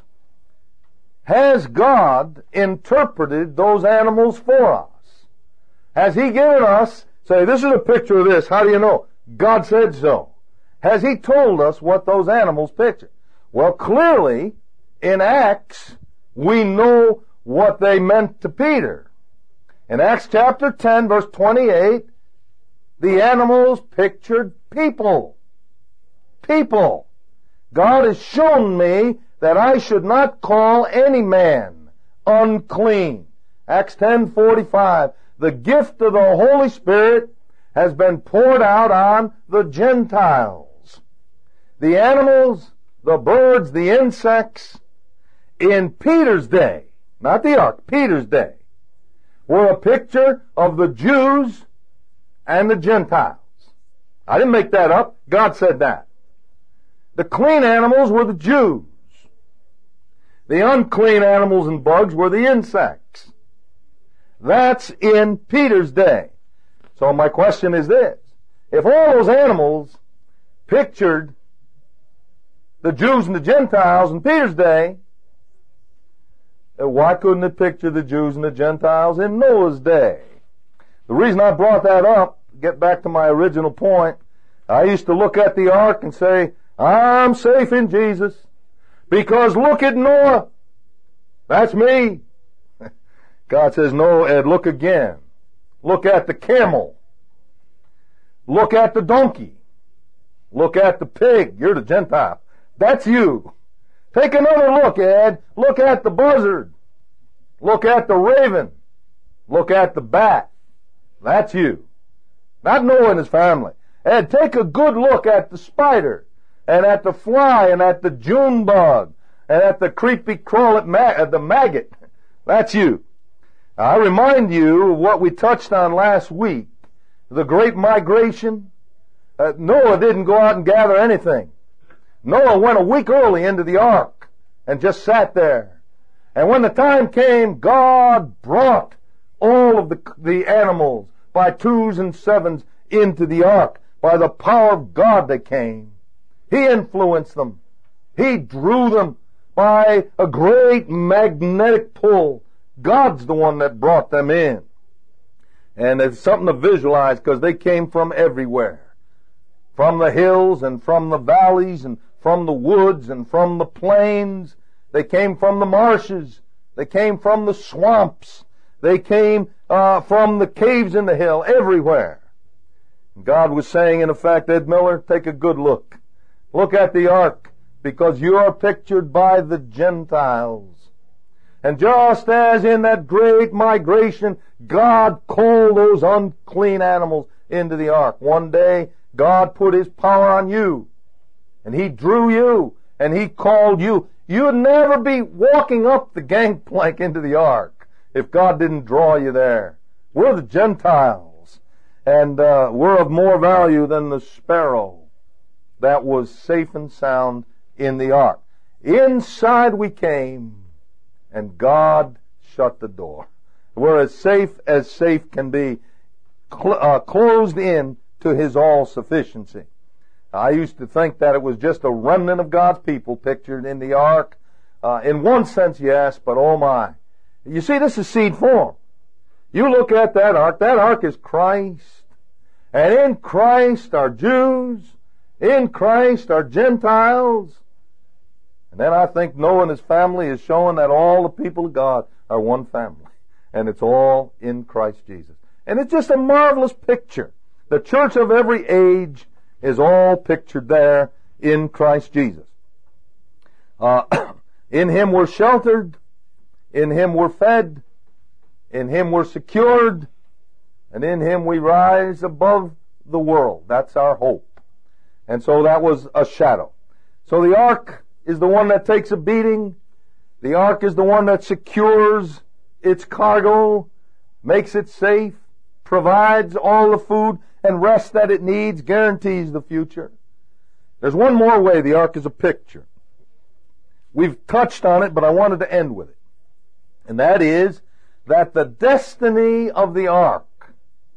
has God interpreted those animals for us? Has He given us, say, this is a picture of this, how do you know? God said so. Has He told us what those animals picture? Well, clearly, in Acts, we know what they meant to Peter. In Acts chapter ten, verse twenty-eight, the animals pictured people. People. God has shown me that I should not call any man unclean. Acts ten forty-five. The gift of the Holy Spirit has been poured out on the Gentiles. The animals, the birds, the insects, in Peter's day, not the ark, Peter's day, were a picture of the Jews and the Gentiles. I didn't make that up. God said that. The clean animals were the Jews. The unclean animals and bugs were the insects. That's in Peter's day. So my question is this. If all those animals pictured the Jews and the Gentiles in Peter's day, why couldn't it picture the Jews and the Gentiles in Noah's day? The reason I brought that up, get back to my original point, I used to look at the ark and say, I'm safe in Jesus, because look at Noah. That's me. God says, no, Ed, look again. Look at the camel. Look at the donkey. Look at the pig. You're the Gentile. That's you. Take another look, Ed. Look at the buzzard. Look at the raven. Look at the bat. That's you. Not Noah and his family. Ed, take a good look at the spider, and at the fly, and at the June bug, and at the creepy crawling ma- the maggot. That's you. I remind you of what we touched on last week, the great migration. Uh, Noah didn't go out and gather anything. Noah went a week early into the ark and just sat there. And when the time came, God brought all of the, the animals by twos and sevens into the ark. By the power of God they came. He influenced them. He drew them by a great magnetic pull. God's the one that brought them in. And it's something to visualize because they came from everywhere. From the hills and from the valleys and from the woods and from the plains. They came from the marshes. They came from the swamps. They came uh, from the caves in the hill, everywhere. God was saying, in effect, Ed Miller, take a good look. Look at the ark, because you are pictured by the Gentiles. And just as in that great migration, God called those unclean animals into the ark. One day, God put His power on you, and He drew you, and He called you. You'd never be walking up the gangplank into the ark if God didn't draw you there. We're the Gentiles, and uh, we're of more value than the sparrow that was safe and sound in the ark. Inside we came, and God shut the door. We're as safe as safe can be, cl- uh, closed in to His all-sufficiency. I used to think that it was just a remnant of God's people pictured in the ark. Uh, in one sense, yes, but oh my. You see, this is seed form. You look at that ark, that ark is Christ. And in Christ are Jews, in Christ are Gentiles. And then I think Noah and his family is showing that all the people of God are one family. And it's all in Christ Jesus. And it's just a marvelous picture. The church of every age is all pictured there in Christ Jesus. Uh, in Him we're sheltered. In Him we're fed. In Him we're secured. And in Him we rise above the world. That's our hope. And so that was a shadow. So the ark is the one that takes a beating. The ark is the one that secures its cargo, makes it safe, provides all the food and rest that it needs, guarantees the future. There's one more way the ark is a picture. We've touched on it, but I wanted to end with it. And that is that the destiny of the ark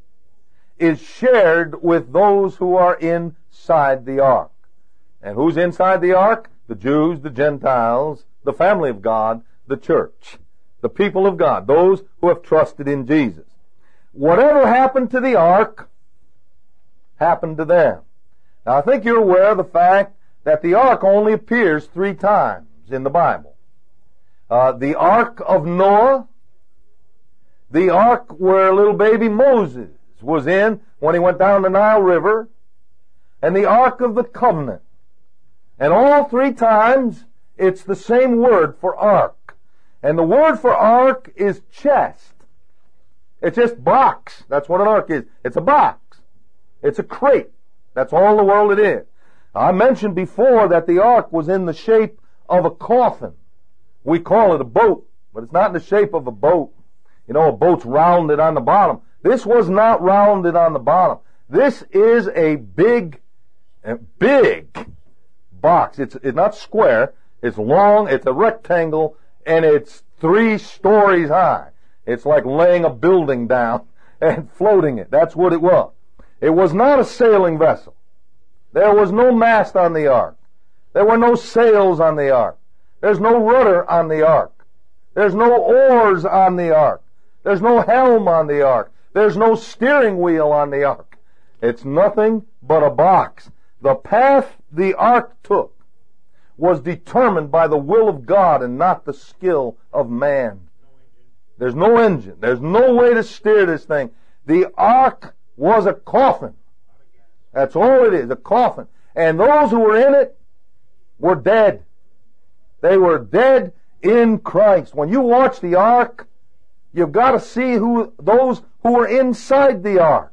is shared with those who are inside the ark. And who's inside the ark? The Jews, the Gentiles, the family of God, the church, the people of God, those who have trusted in Jesus. Whatever happened to the ark happened to them. Now, I think you're aware of the fact that the ark only appears three times in the Bible. Uh, the ark of Noah, the ark where little baby Moses was in when he went down the Nile River, and the ark of the covenant. And all three times, it's the same word for ark. And the word for ark is chest. It's just box. That's what an ark is. It's a box. It's a crate. That's all the world it is. I mentioned before that the ark was in the shape of a coffin. We call it a boat, but it's not in the shape of a boat. You know, a boat's rounded on the bottom. This was not rounded on the bottom. This is a big, a big box. It's, it's not square. It's long. It's a rectangle, and it's three stories high. It's like laying a building down and floating it. That's what it was. It was not a sailing vessel. There was no mast on the ark. There were no sails on the ark. There's no rudder on the ark. There's no oars on the ark. There's no helm on the ark. There's no steering wheel on the ark. It's nothing but a box. The path the ark took was determined by the will of God and not the skill of man. There's no engine. There's no way to steer this thing. The ark was a coffin. That's all it is, a coffin. And those who were in it were dead. They were dead in Christ. When you watch the ark, you've got to see who those who were inside the ark.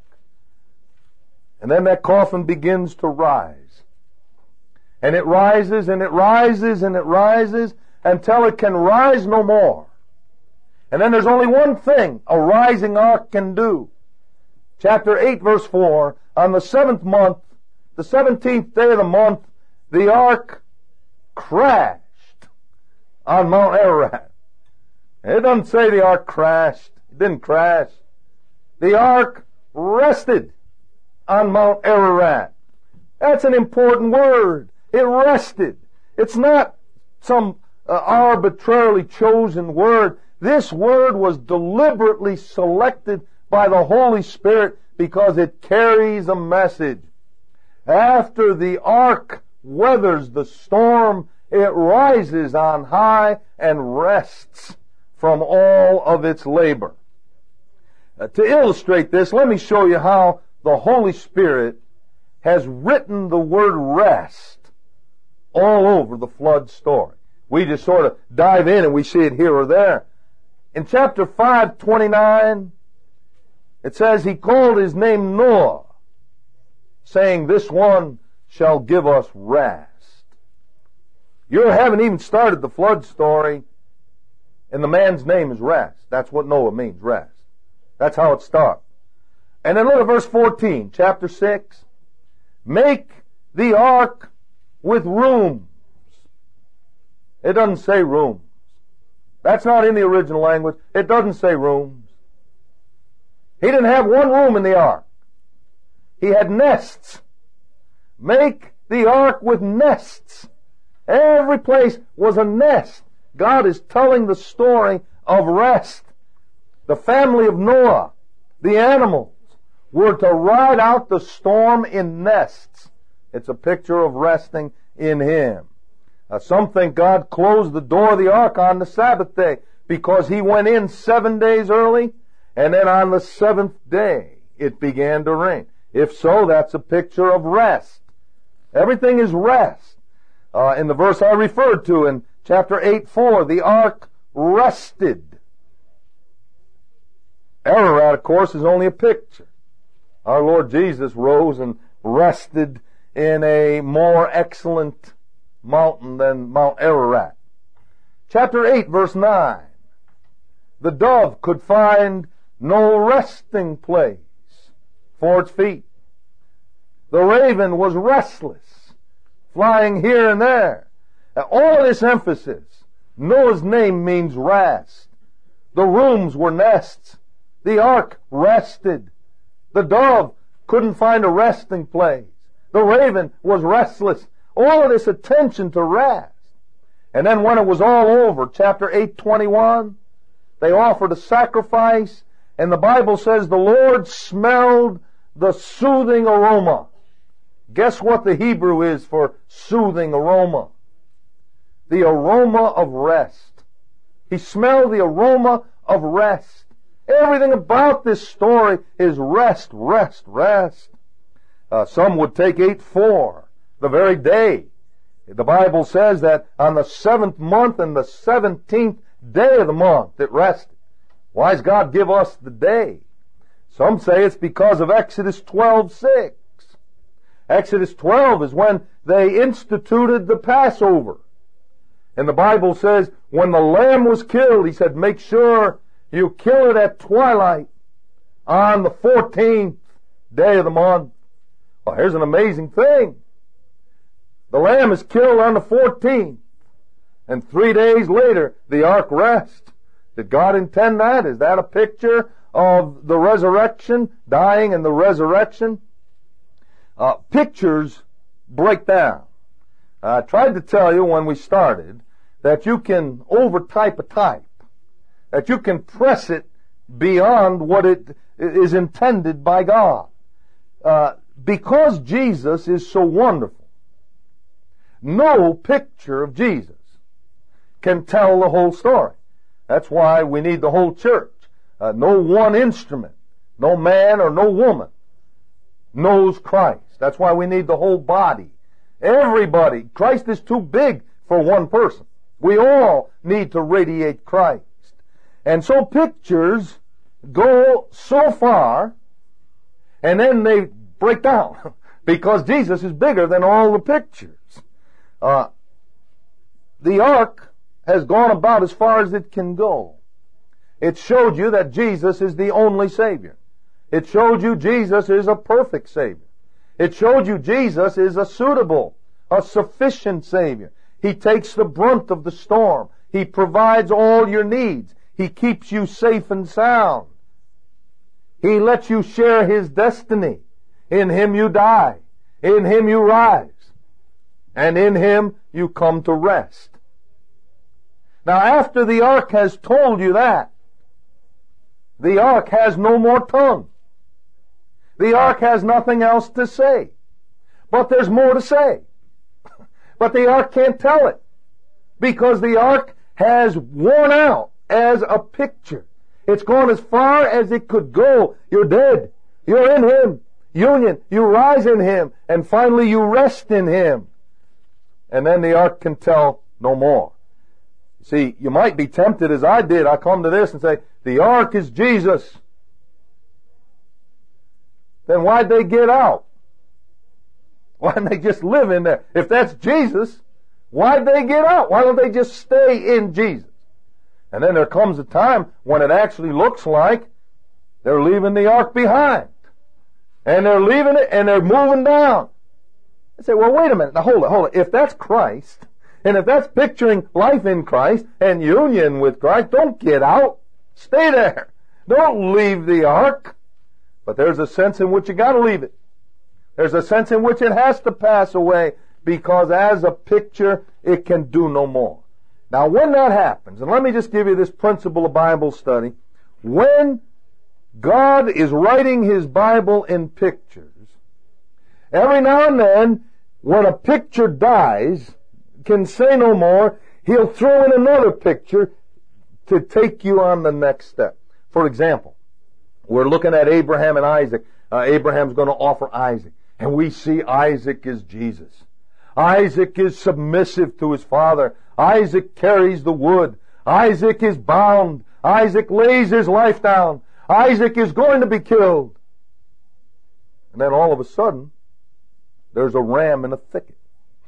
And then that coffin begins to rise. And it rises and it rises and it rises until it can rise no more. And then there's only one thing a rising ark can do. Chapter eight, verse four, on the seventh month, the seventeenth day of the month, the ark crashed on Mount Ararat. It doesn't say the ark crashed. It didn't crash. The ark rested on Mount Ararat. That's an important word. It rested. It's not some uh, arbitrarily chosen word. This word was deliberately selected by the Holy Spirit because it carries a message. After the ark weathers the storm, it rises on high and rests from all of its labor. Uh, to illustrate this, let me show you how the Holy Spirit has written the word rest all over the flood story. We just sort of dive in and we see it here or there. In chapter five twenty-nine, it says, He called his name Noah, saying, This one shall give us rest. You haven't even started the flood story, and the man's name is Rest. That's what Noah means, rest. That's how it starts. And then look at verse fourteen, chapter six. Make the ark with rooms. It doesn't say rooms. That's not in the original language. It doesn't say rooms. He didn't have one room in the ark. He had nests. Make the ark with nests. Every place was a nest. God is telling the story of rest. The family of Noah, the animals, were to ride out the storm in nests. It's a picture of resting in Him. Uh, some think God closed the door of the ark on the Sabbath day because He went in seven days early, and then on the seventh day it began to rain. If so, that's a picture of rest. Everything is rest. Uh, in the verse I referred to in chapter eight four, the ark rested. Ararat, of course, is only a picture. Our Lord Jesus rose and rested in a more excellent mountain than Mount Ararat. Chapter eight, verse nine. The dove could find no resting place for its feet. The raven was restless, flying here and there. Now, all of this emphasis, Noah's name means rest. The rooms were nests. The ark rested. The dove couldn't find a resting place. The raven was restless. All of this attention to rest. And then when it was all over, chapter eight twenty-one, they offered a sacrifice, and the Bible says the Lord smelled the soothing aroma. Guess what the Hebrew is for soothing aroma? The aroma of rest. He smelled the aroma of rest. Everything about this story is rest, rest, rest. Uh, some would take eight four, the very day. The Bible says that on the seventh month and the seventeenth day of the month it rested. Why does God give us the day? Some say it's because of Exodus twelve six. Exodus twelve is when they instituted the Passover. And the Bible says when the lamb was killed, He said, make sure you kill it at twilight on the fourteenth day of the month. Well, here's an amazing thing. The lamb is killed on the fourteenth, and three days later the ark rests. Did God intend that? Is that a picture of the resurrection, dying and the resurrection? Uh, pictures break down. I tried to tell you when we started that you can overtype a type, that you can press it beyond what it is intended by God. Uh, because Jesus is so wonderful, no picture of Jesus can tell the whole story. That's why we need the whole church. Uh, no one instrument, no man or no woman knows Christ. That's why we need the whole body. Everybody. Christ is too big for one person. We all need to radiate Christ. And so pictures go so far, and then they break down because Jesus is bigger than all the pictures. Uh, the ark has gone about as far as it can go. It showed you that Jesus is the only Savior. It showed you Jesus is a perfect Savior. It showed you Jesus is a suitable, a sufficient Savior. He takes the brunt of the storm. He provides all your needs. He keeps you safe and sound. He lets you share His destiny. In Him you die. In Him you rise. And in Him you come to rest. Now after the ark has told you that, the ark has no more tongue. The ark has nothing else to say. But there's more to say. But the ark can't tell it, because the ark has worn out as a picture. It's gone as far as it could go. You're dead. You're in Him. Union. You rise in Him. And finally you rest in Him. And then the ark can tell no more. See, you might be tempted as I did. I come to this and say, the ark is Jesus. Then why'd they get out? Why didn't they just live in there? If that's Jesus, why'd they get out? Why don't they just stay in Jesus? And then there comes a time when it actually looks like they're leaving the ark behind. And they're leaving it and they're moving down. I say, well, wait a minute. Now hold it, hold it. If that's Christ, and if that's picturing life in Christ and union with Christ, don't get out. Stay there. Don't leave the ark. But there's a sense in which you got to leave it. There's a sense in which it has to pass away, because as a picture, it can do no more. Now, when that happens, and let me just give you this principle of Bible study, when God is writing His Bible in pictures, every now and then, when a picture dies, can say no more, He'll throw in another picture to take you on the next step. For example, we're looking at Abraham and Isaac. Uh, Abraham's going to offer Isaac. And we see Isaac is Jesus. Isaac is submissive to his father. Isaac carries the wood. Isaac is bound. Isaac lays his life down. Isaac is going to be killed. And then all of a sudden, there's a ram in a thicket.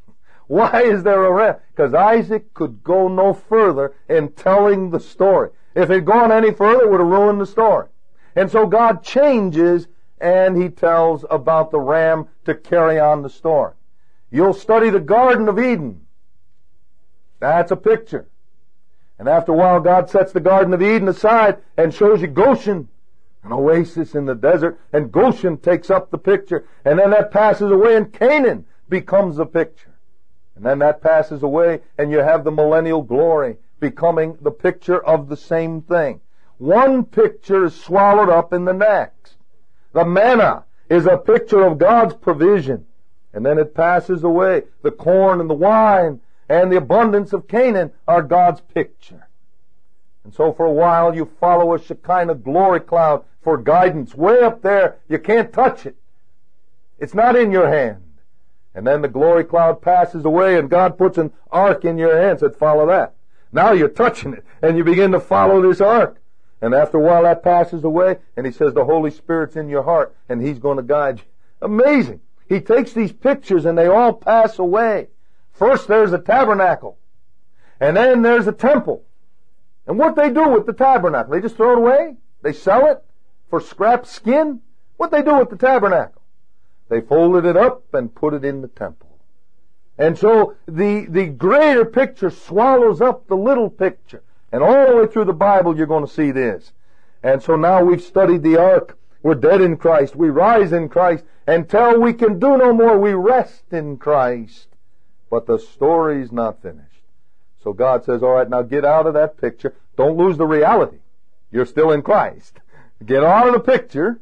Why is there a ram? Because Isaac could go no further in telling the story. If it had gone any further, it would have ruined the story. And so God changes, and He tells about the ram to carry on the story. You'll study the Garden of Eden. That's a picture. And after a while, God sets the Garden of Eden aside and shows you Goshen, an oasis in the desert, and Goshen takes up the picture. And then that passes away, and Canaan becomes the picture. And then that passes away, and you have the millennial glory becoming the picture of the same thing. One picture is swallowed up in the next. The manna is a picture of God's provision, and then it passes away. The corn and the wine and the abundance of Canaan are God's picture. And so for a while you follow a Shekinah glory cloud for guidance. Way up there, you can't touch it. It's not in your hand. And then the glory cloud passes away, and God puts an ark in your hand. Said, follow that. Now you're touching it, and you begin to follow this ark. And after a while that passes away, and He says the Holy Spirit's in your heart, and He's going to guide you. Amazing. He takes these pictures, and they all pass away. First there's a tabernacle, and then there's a temple. And what they do with the tabernacle? They just throw it away? They sell it for scrap skin? What they do with the tabernacle? They folded it up and put it in the temple. And so the, the greater picture swallows up the little picture. And all the way through the Bible you're going to see this. And so now we've studied the ark. We're dead in Christ. We rise in Christ. Until we can do no more, we rest in Christ. But the story's not finished. So God says, all right, now get out of that picture. Don't lose the reality. You're still in Christ. Get out of the picture.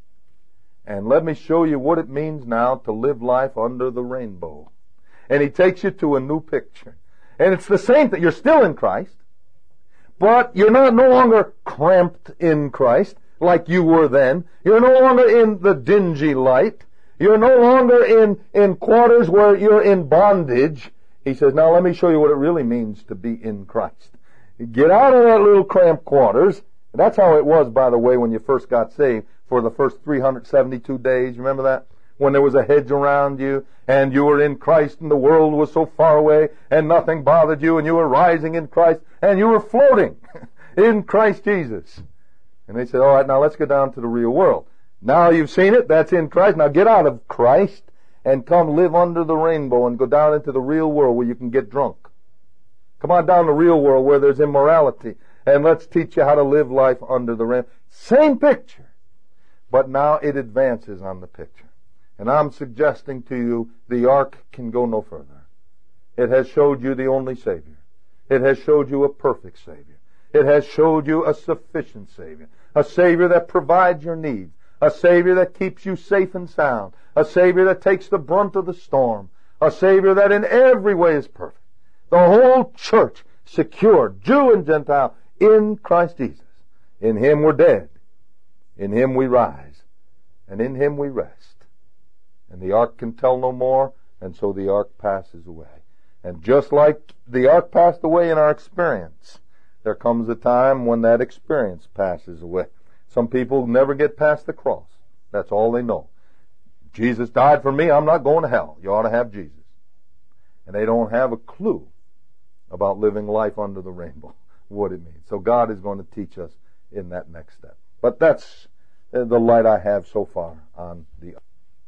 And let me show you what it means now to live life under the rainbow. And He takes you to a new picture. And it's the same thing. You're still in Christ. But you're not no longer cramped in Christ like you were then. You're no longer in the dingy light. You're no longer in, in quarters where you're in bondage. He says, now let me show you what it really means to be in Christ. Get out of that little cramped quarters. That's how it was, by the way, when you first got saved for the first three hundred seventy-two days. Remember that? When there was a hedge around you, and you were in Christ, and the world was so far away, and nothing bothered you, and you were rising in Christ, and you were floating in Christ Jesus. And they said, all right, now let's go down to the real world. Now you've seen it, that's in Christ. Now get out of Christ and come live under the rainbow and go down into the real world where you can get drunk. Come on down to the real world where there's immorality, and let's teach you how to live life under the rainbow. Same picture, but now it advances on the picture. And I'm suggesting to you the ark can go no further. It has showed you the only Savior. It has showed you a perfect Savior. It has showed you a sufficient Savior. A Savior that provides your needs. A Savior that keeps you safe and sound. A Savior that takes the brunt of the storm. A Savior that in every way is perfect. The whole church secured, Jew and Gentile, in Christ Jesus. In Him we're dead. In Him we rise. And in Him we rest. And the ark can tell no more, and so the ark passes away. And just like the ark passed away in our experience, there comes a time when that experience passes away. Some people never get past the cross. That's all they know. Jesus died for me, I'm not going to hell. You ought to have Jesus. And they don't have a clue about living life under the rainbow, what it means. So God is going to teach us in that next step. But that's the light I have so far on the...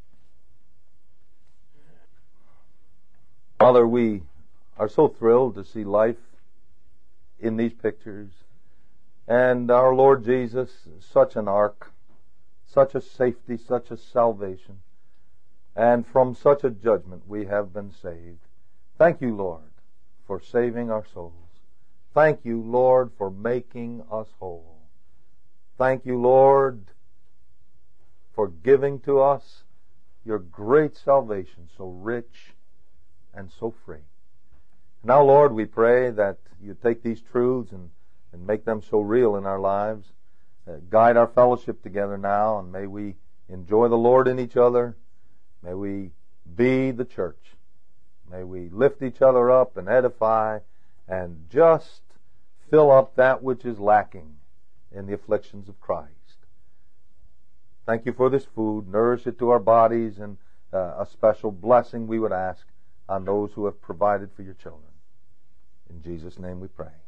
Father, we are so thrilled to see life in these pictures. And our Lord Jesus, such an ark, such a safety, such a salvation. And from such a judgment we have been saved. Thank you, Lord, for saving our souls. Thank you, Lord, for making us whole. Thank you, Lord, for giving to us your great salvation, so rich and so free. Now, Lord, we pray that you take these truths and, and make them so real in our lives. Uh, guide our fellowship together now, and may we enjoy the Lord in each other. May we be the church. May we lift each other up and edify and just fill up that which is lacking in the afflictions of Christ. Thank you for this food. Nourish it to our bodies, and uh, a special blessing we would ask on those who have provided for your children. In Jesus' name we pray.